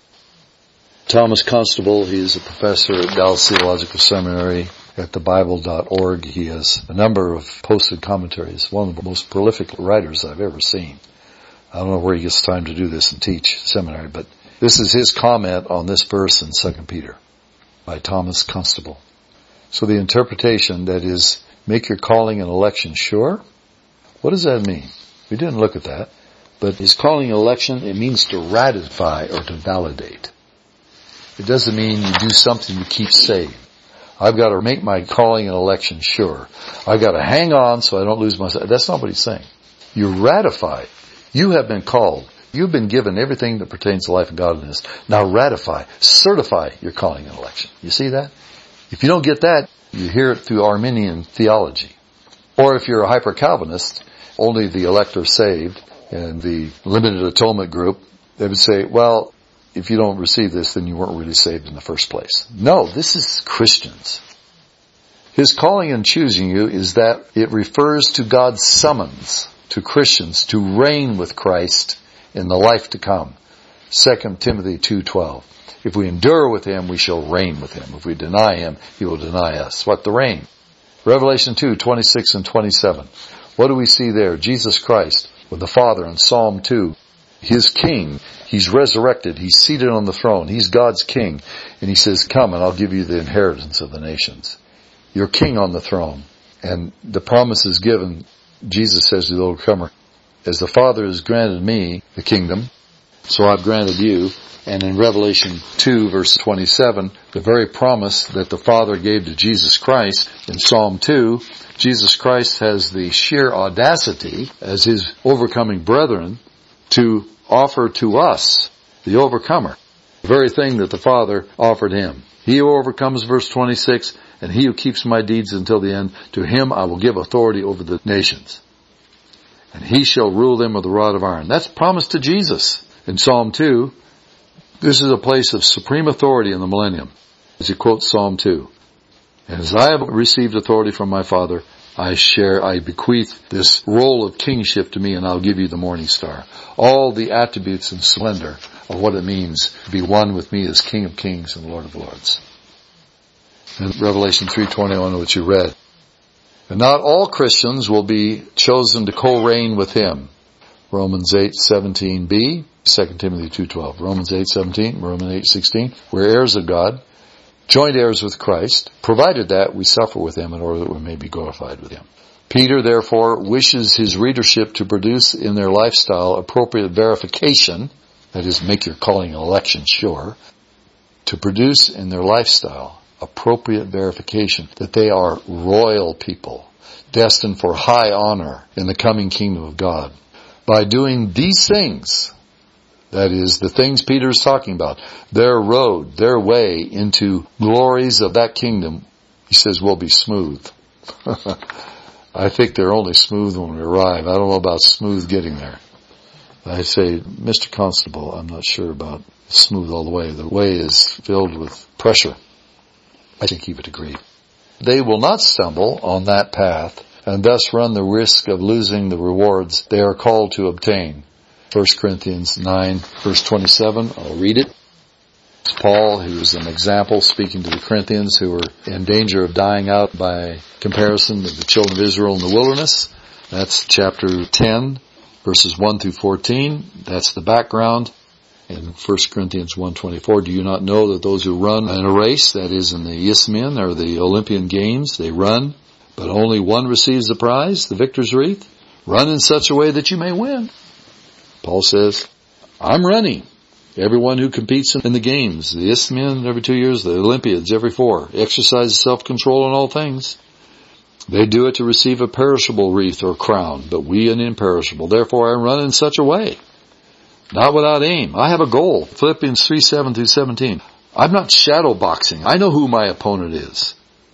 Thomas Constable, he is a professor at Dallas Theological Seminary at thebible.org. He has a number of posted commentaries, one of the most prolific writers I've ever seen. I don't know where he gets time to do this and teach seminary, but this is his comment on this verse in 2 Peter by Thomas Constable. So the interpretation, that is, make your calling and election sure. What does that mean? We didn't look at that. But his calling and election, it means to ratify or to validate. It doesn't mean you do something to keep saved. I've got to make my calling and election sure. I've got to hang on so I don't lose my... That's not what he's saying. You ratify. You have been called. You've been given everything that pertains to life and godliness. Now ratify, certify your calling and election. You see that? If you don't get that, you hear it through Arminian theology. Or if you're a hyper-Calvinist, only the elect are saved, and the limited atonement group, they would say, well, if you don't receive this, then you weren't really saved in the first place. No, this is Christians. His calling and choosing you is that it refers to God's summons to Christians to reign with Christ in the life to come. 2 Timothy 2:12. If we endure with him, we shall reign with him. If we deny him, he will deny us. What the reign? Revelation 2:26 and 27. What do we see there? Jesus Christ with the Father in Psalm 2. His king. He's resurrected. He's seated on the throne. He's God's king. And he says, come and I'll give you the inheritance of the nations. You're king on the throne. And the promise is given. Jesus says to the overcomer, as the Father has granted me the kingdom, so I've granted you. And in Revelation 2 verse 27, the very promise that the Father gave to Jesus Christ in Psalm 2, Jesus Christ has the sheer audacity as his overcoming brethren to offer to us, the overcomer, the very thing that the Father offered him. He who overcomes, verse 26, and he who keeps my deeds until the end, to him I will give authority over the nations. And he shall rule them with a rod of iron. That's promised to Jesus in Psalm 2. This is a place of supreme authority in the millennium, as he quotes Psalm 2. And as I have received authority from my Father, I bequeath this role of kingship to me, and I'll give you the morning star. All the attributes and splendor of what it means to be one with me as King of Kings and Lord of Lords. In Revelation 3:21, which you read. And not all Christians will be chosen to co-reign with him. Romans 8:17b, 2 Timothy 2:12. Romans 8:17, Romans 8:16. We're heirs of God, joint heirs with Christ, provided that we suffer with him in order that we may be glorified with him. Peter, therefore, wishes his readership to produce in their lifestyle appropriate verification, that is, make your calling and election sure, to produce in their lifestyle appropriate verification that they are royal people, destined for high honor in the coming kingdom of God. By doing these things, that is, the things Peter is talking about, their road, their way into glories of that kingdom, he says, will be smooth. I think they're only smooth when we arrive. I don't know about smooth getting there. I say, Mr. Constable, I'm not sure about smooth all the way. The way is filled with pressure. I think he would agree. They will not stumble on that path and thus run the risk of losing the rewards they are called to obtain. 1 Corinthians 9, verse 27, I'll read it. It's Paul, who is an example, speaking to the Corinthians who were in danger of dying out by comparison to the children of Israel in the wilderness. That's chapter 10, verses 1 through 14. That's the background. In 1 Corinthians 1:24, do you not know that those who run in a race, that is in the Isthmian or the Olympian Games, they run, but only one receives the prize, the victor's wreath? Run in such a way that you may win. Paul says, I'm running. Everyone who competes in the games, the Isthmian every 2 years, the Olympiads every 4, exercises self-control in all things. They do it to receive a perishable wreath or crown, but we an imperishable. Therefore I run in such a way, not without aim. I have a goal. Philippians 3:7-17. I'm not shadow boxing. I know who my opponent is.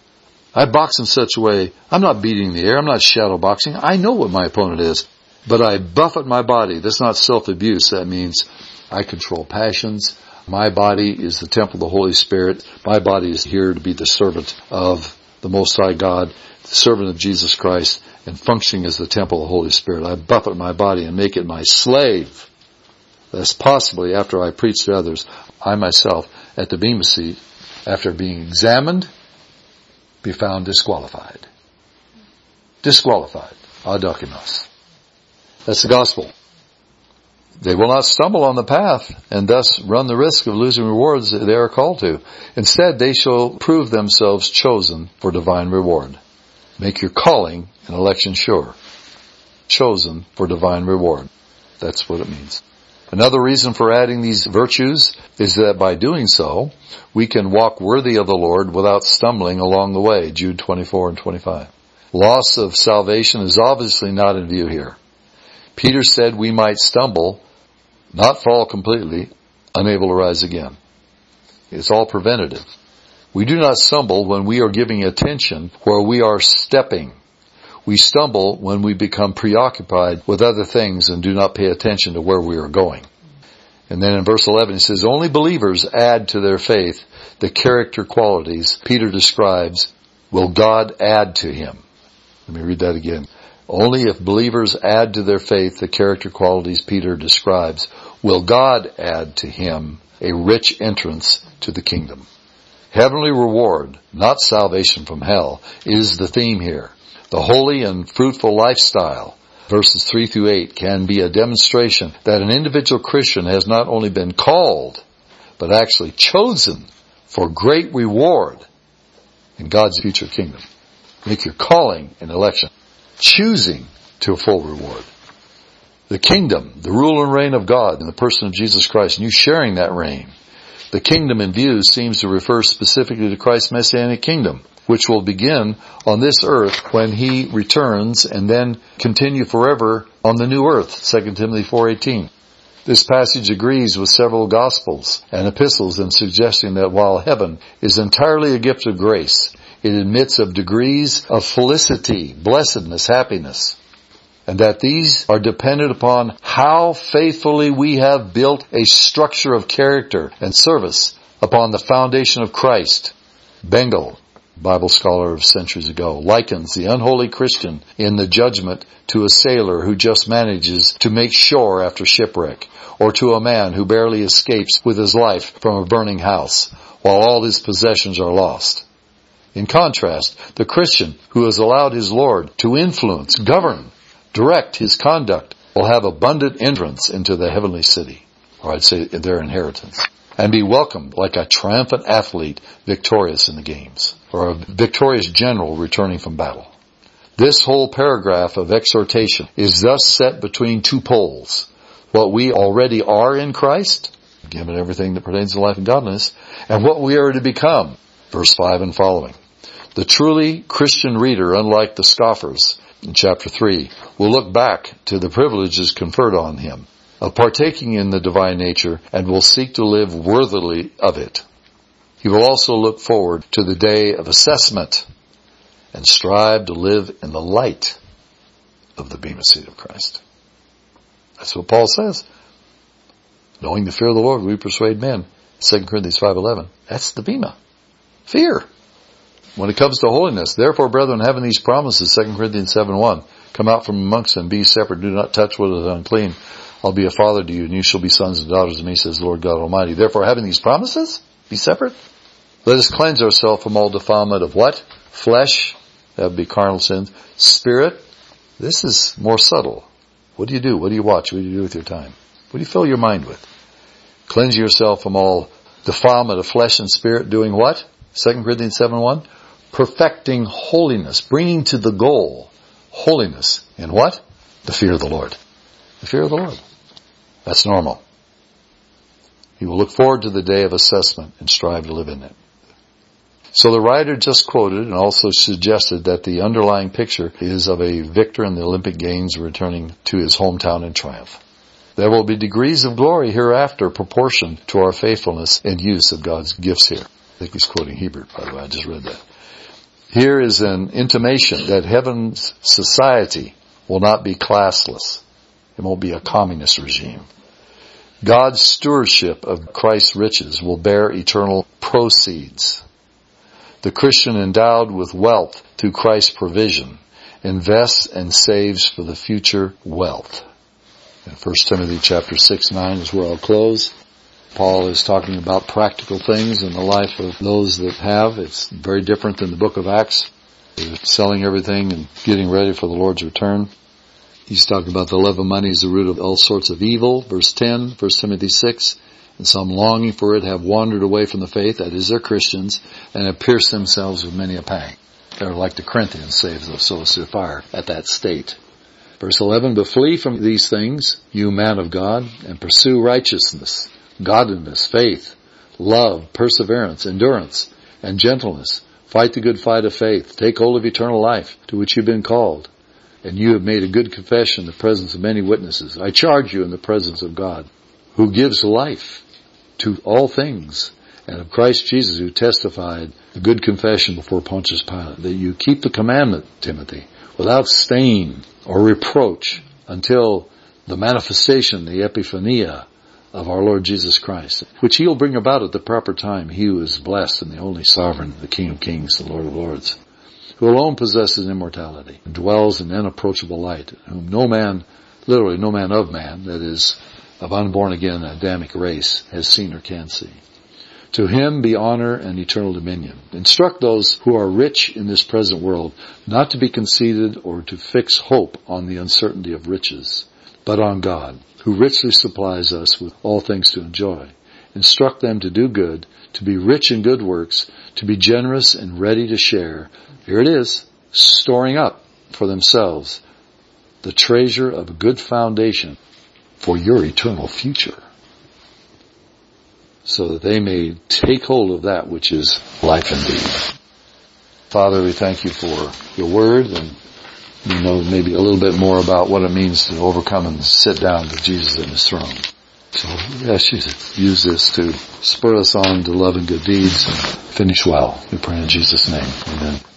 I box in such a way, I'm not beating the air. I'm not shadow boxing. I know what my opponent is. But I buffet my body. That's not self-abuse. That means I control passions. My body is the temple of the Holy Spirit. My body is here to be the servant of the Most High God, the servant of Jesus Christ, and functioning as the temple of the Holy Spirit. I buffet my body and make it my slave, lest possibly after I preach to others, I myself at the Bema seat, after being examined, be found disqualified. Disqualified. Adokimos. That's the gospel. They will not stumble on the path and thus run the risk of losing rewards they are called to. Instead, they shall prove themselves chosen for divine reward. Make your calling and election sure. Chosen for divine reward. That's what it means. Another reason for adding these virtues is that by doing so, we can walk worthy of the Lord without stumbling along the way. Jude 24:25. Loss of salvation is obviously not in view here. Peter said we might stumble, not fall completely, unable to rise again. It's all preventative. We do not stumble when we are giving attention where we are stepping. We stumble when we become preoccupied with other things and do not pay attention to where we are going. And then in verse 11 it says, only believers add to their faith the character qualities Peter describes, will God add to him. Let me read that again. Only if believers add to their faith the character qualities Peter describes, will God add to him a rich entrance to the kingdom. Heavenly reward, not salvation from hell, is the theme here. The holy and fruitful lifestyle, verses 3-8, can be a demonstration that an individual Christian has not only been called, but actually chosen for great reward in God's future kingdom. Make your calling and election choosing to a full reward. The kingdom, the rule and reign of God in the person of Jesus Christ, and you sharing that reign. The kingdom in view seems to refer specifically to Christ's messianic kingdom, which will begin on this earth when he returns and then continue forever on the new earth, 2 Timothy 4:18. This passage agrees with several gospels and epistles in suggesting that while heaven is entirely a gift of grace, it admits of degrees of felicity, blessedness, happiness, and that these are dependent upon how faithfully we have built a structure of character and service upon the foundation of Christ. Bengel, Bible scholar of centuries ago, likens the unholy Christian in the judgment to a sailor who just manages to make shore after shipwreck, or to a man who barely escapes with his life from a burning house while all his possessions are lost. In contrast, the Christian who has allowed his Lord to influence, govern, direct his conduct will have abundant entrance into the heavenly city, or I'd say their inheritance, and be welcomed like a triumphant athlete victorious in the games, or a victorious general returning from battle. This whole paragraph of exhortation is thus set between two poles. What we already are in Christ, given everything that pertains to life and godliness, and what we are to become, verse 5 and following. The truly Christian reader, unlike the scoffers in chapter 3, will look back to the privileges conferred on him of partaking in the divine nature and will seek to live worthily of it. He will also look forward to the day of assessment and strive to live in the light of the Bema seat of Christ. That's what Paul says. Knowing the fear of the Lord, we persuade men. 2 Corinthians 5:11. That's the Bema. Fear. When it comes to holiness, therefore, brethren, having these promises, 2 Corinthians 7:1, come out from amongst them, be separate, do not touch what is unclean. I'll be a father to you, and you shall be sons and daughters of me, says the Lord God Almighty. Therefore, having these promises, be separate. Let us cleanse ourselves from all defilement of what? Flesh, that would be carnal sins. Spirit, this is more subtle. What do you do? What do you watch? What do you do with your time? What do you fill your mind with? Cleanse yourself from all defilement of flesh and spirit, doing what? 2 Corinthians 7:1. Perfecting holiness, bringing to the goal holiness. In what? The fear of the Lord. The fear of the Lord. That's normal. He will look forward to the day of assessment and strive to live in it. So the writer just quoted and also suggested that the underlying picture is of a victor in the Olympic Games returning to his hometown in triumph. There will be degrees of glory hereafter proportioned to our faithfulness and use of God's gifts here. I think he's quoting Hebert, by the way. I just read that. Here is an intimation that heaven's society will not be classless. It won't be a communist regime. God's stewardship of Christ's riches will bear eternal proceeds. The Christian endowed with wealth through Christ's provision invests and saves for the future wealth. In 1 Timothy chapter 6-9 is where I'll close. Paul is talking about practical things in the life of those that have. It's very different than the book of Acts. They're selling everything and getting ready for the Lord's return. He's talking about the love of money is the root of all sorts of evil. Verse 10, 1 Timothy 6. And some longing for it have wandered away from the faith, that is, they're Christians, and have pierced themselves with many a pang. They're like the Corinthians, saves the souls to fire at that state. Verse 11, but flee from these things, you man of God, and pursue righteousness, godliness, faith, love, perseverance, endurance, and gentleness. Fight the good fight of faith. Take hold of eternal life, to which you've been called. And you have made a good confession in the presence of many witnesses. I charge you in the presence of God, who gives life to all things, and of Christ Jesus, who testified a good confession before Pontius Pilate, that you keep the commandment, Timothy, without stain or reproach until the manifestation, the epiphania of our Lord Jesus Christ, which He'll bring about at the proper time. He who is blessed and the only sovereign, the King of kings, the Lord of lords, who alone possesses immortality and dwells in unapproachable light, whom no man, literally no man of man, that is, of unborn again Adamic race, has seen or can see. To Him be honor and eternal dominion. Instruct those who are rich in this present world not to be conceited or to fix hope on the uncertainty of riches, but on God, who richly supplies us with all things to enjoy. Instruct them to do good, to be rich in good works, to be generous and ready to share. Here it is, storing up for themselves the treasure of a good foundation for your eternal future, so that they may take hold of that which is life indeed. Father, we thank you for your word, and we know maybe a little bit more about what it means to overcome and sit down with Jesus in His throne. So we ask you to use this to spur us on to love and good deeds and finish well. We pray in Jesus' name. Amen.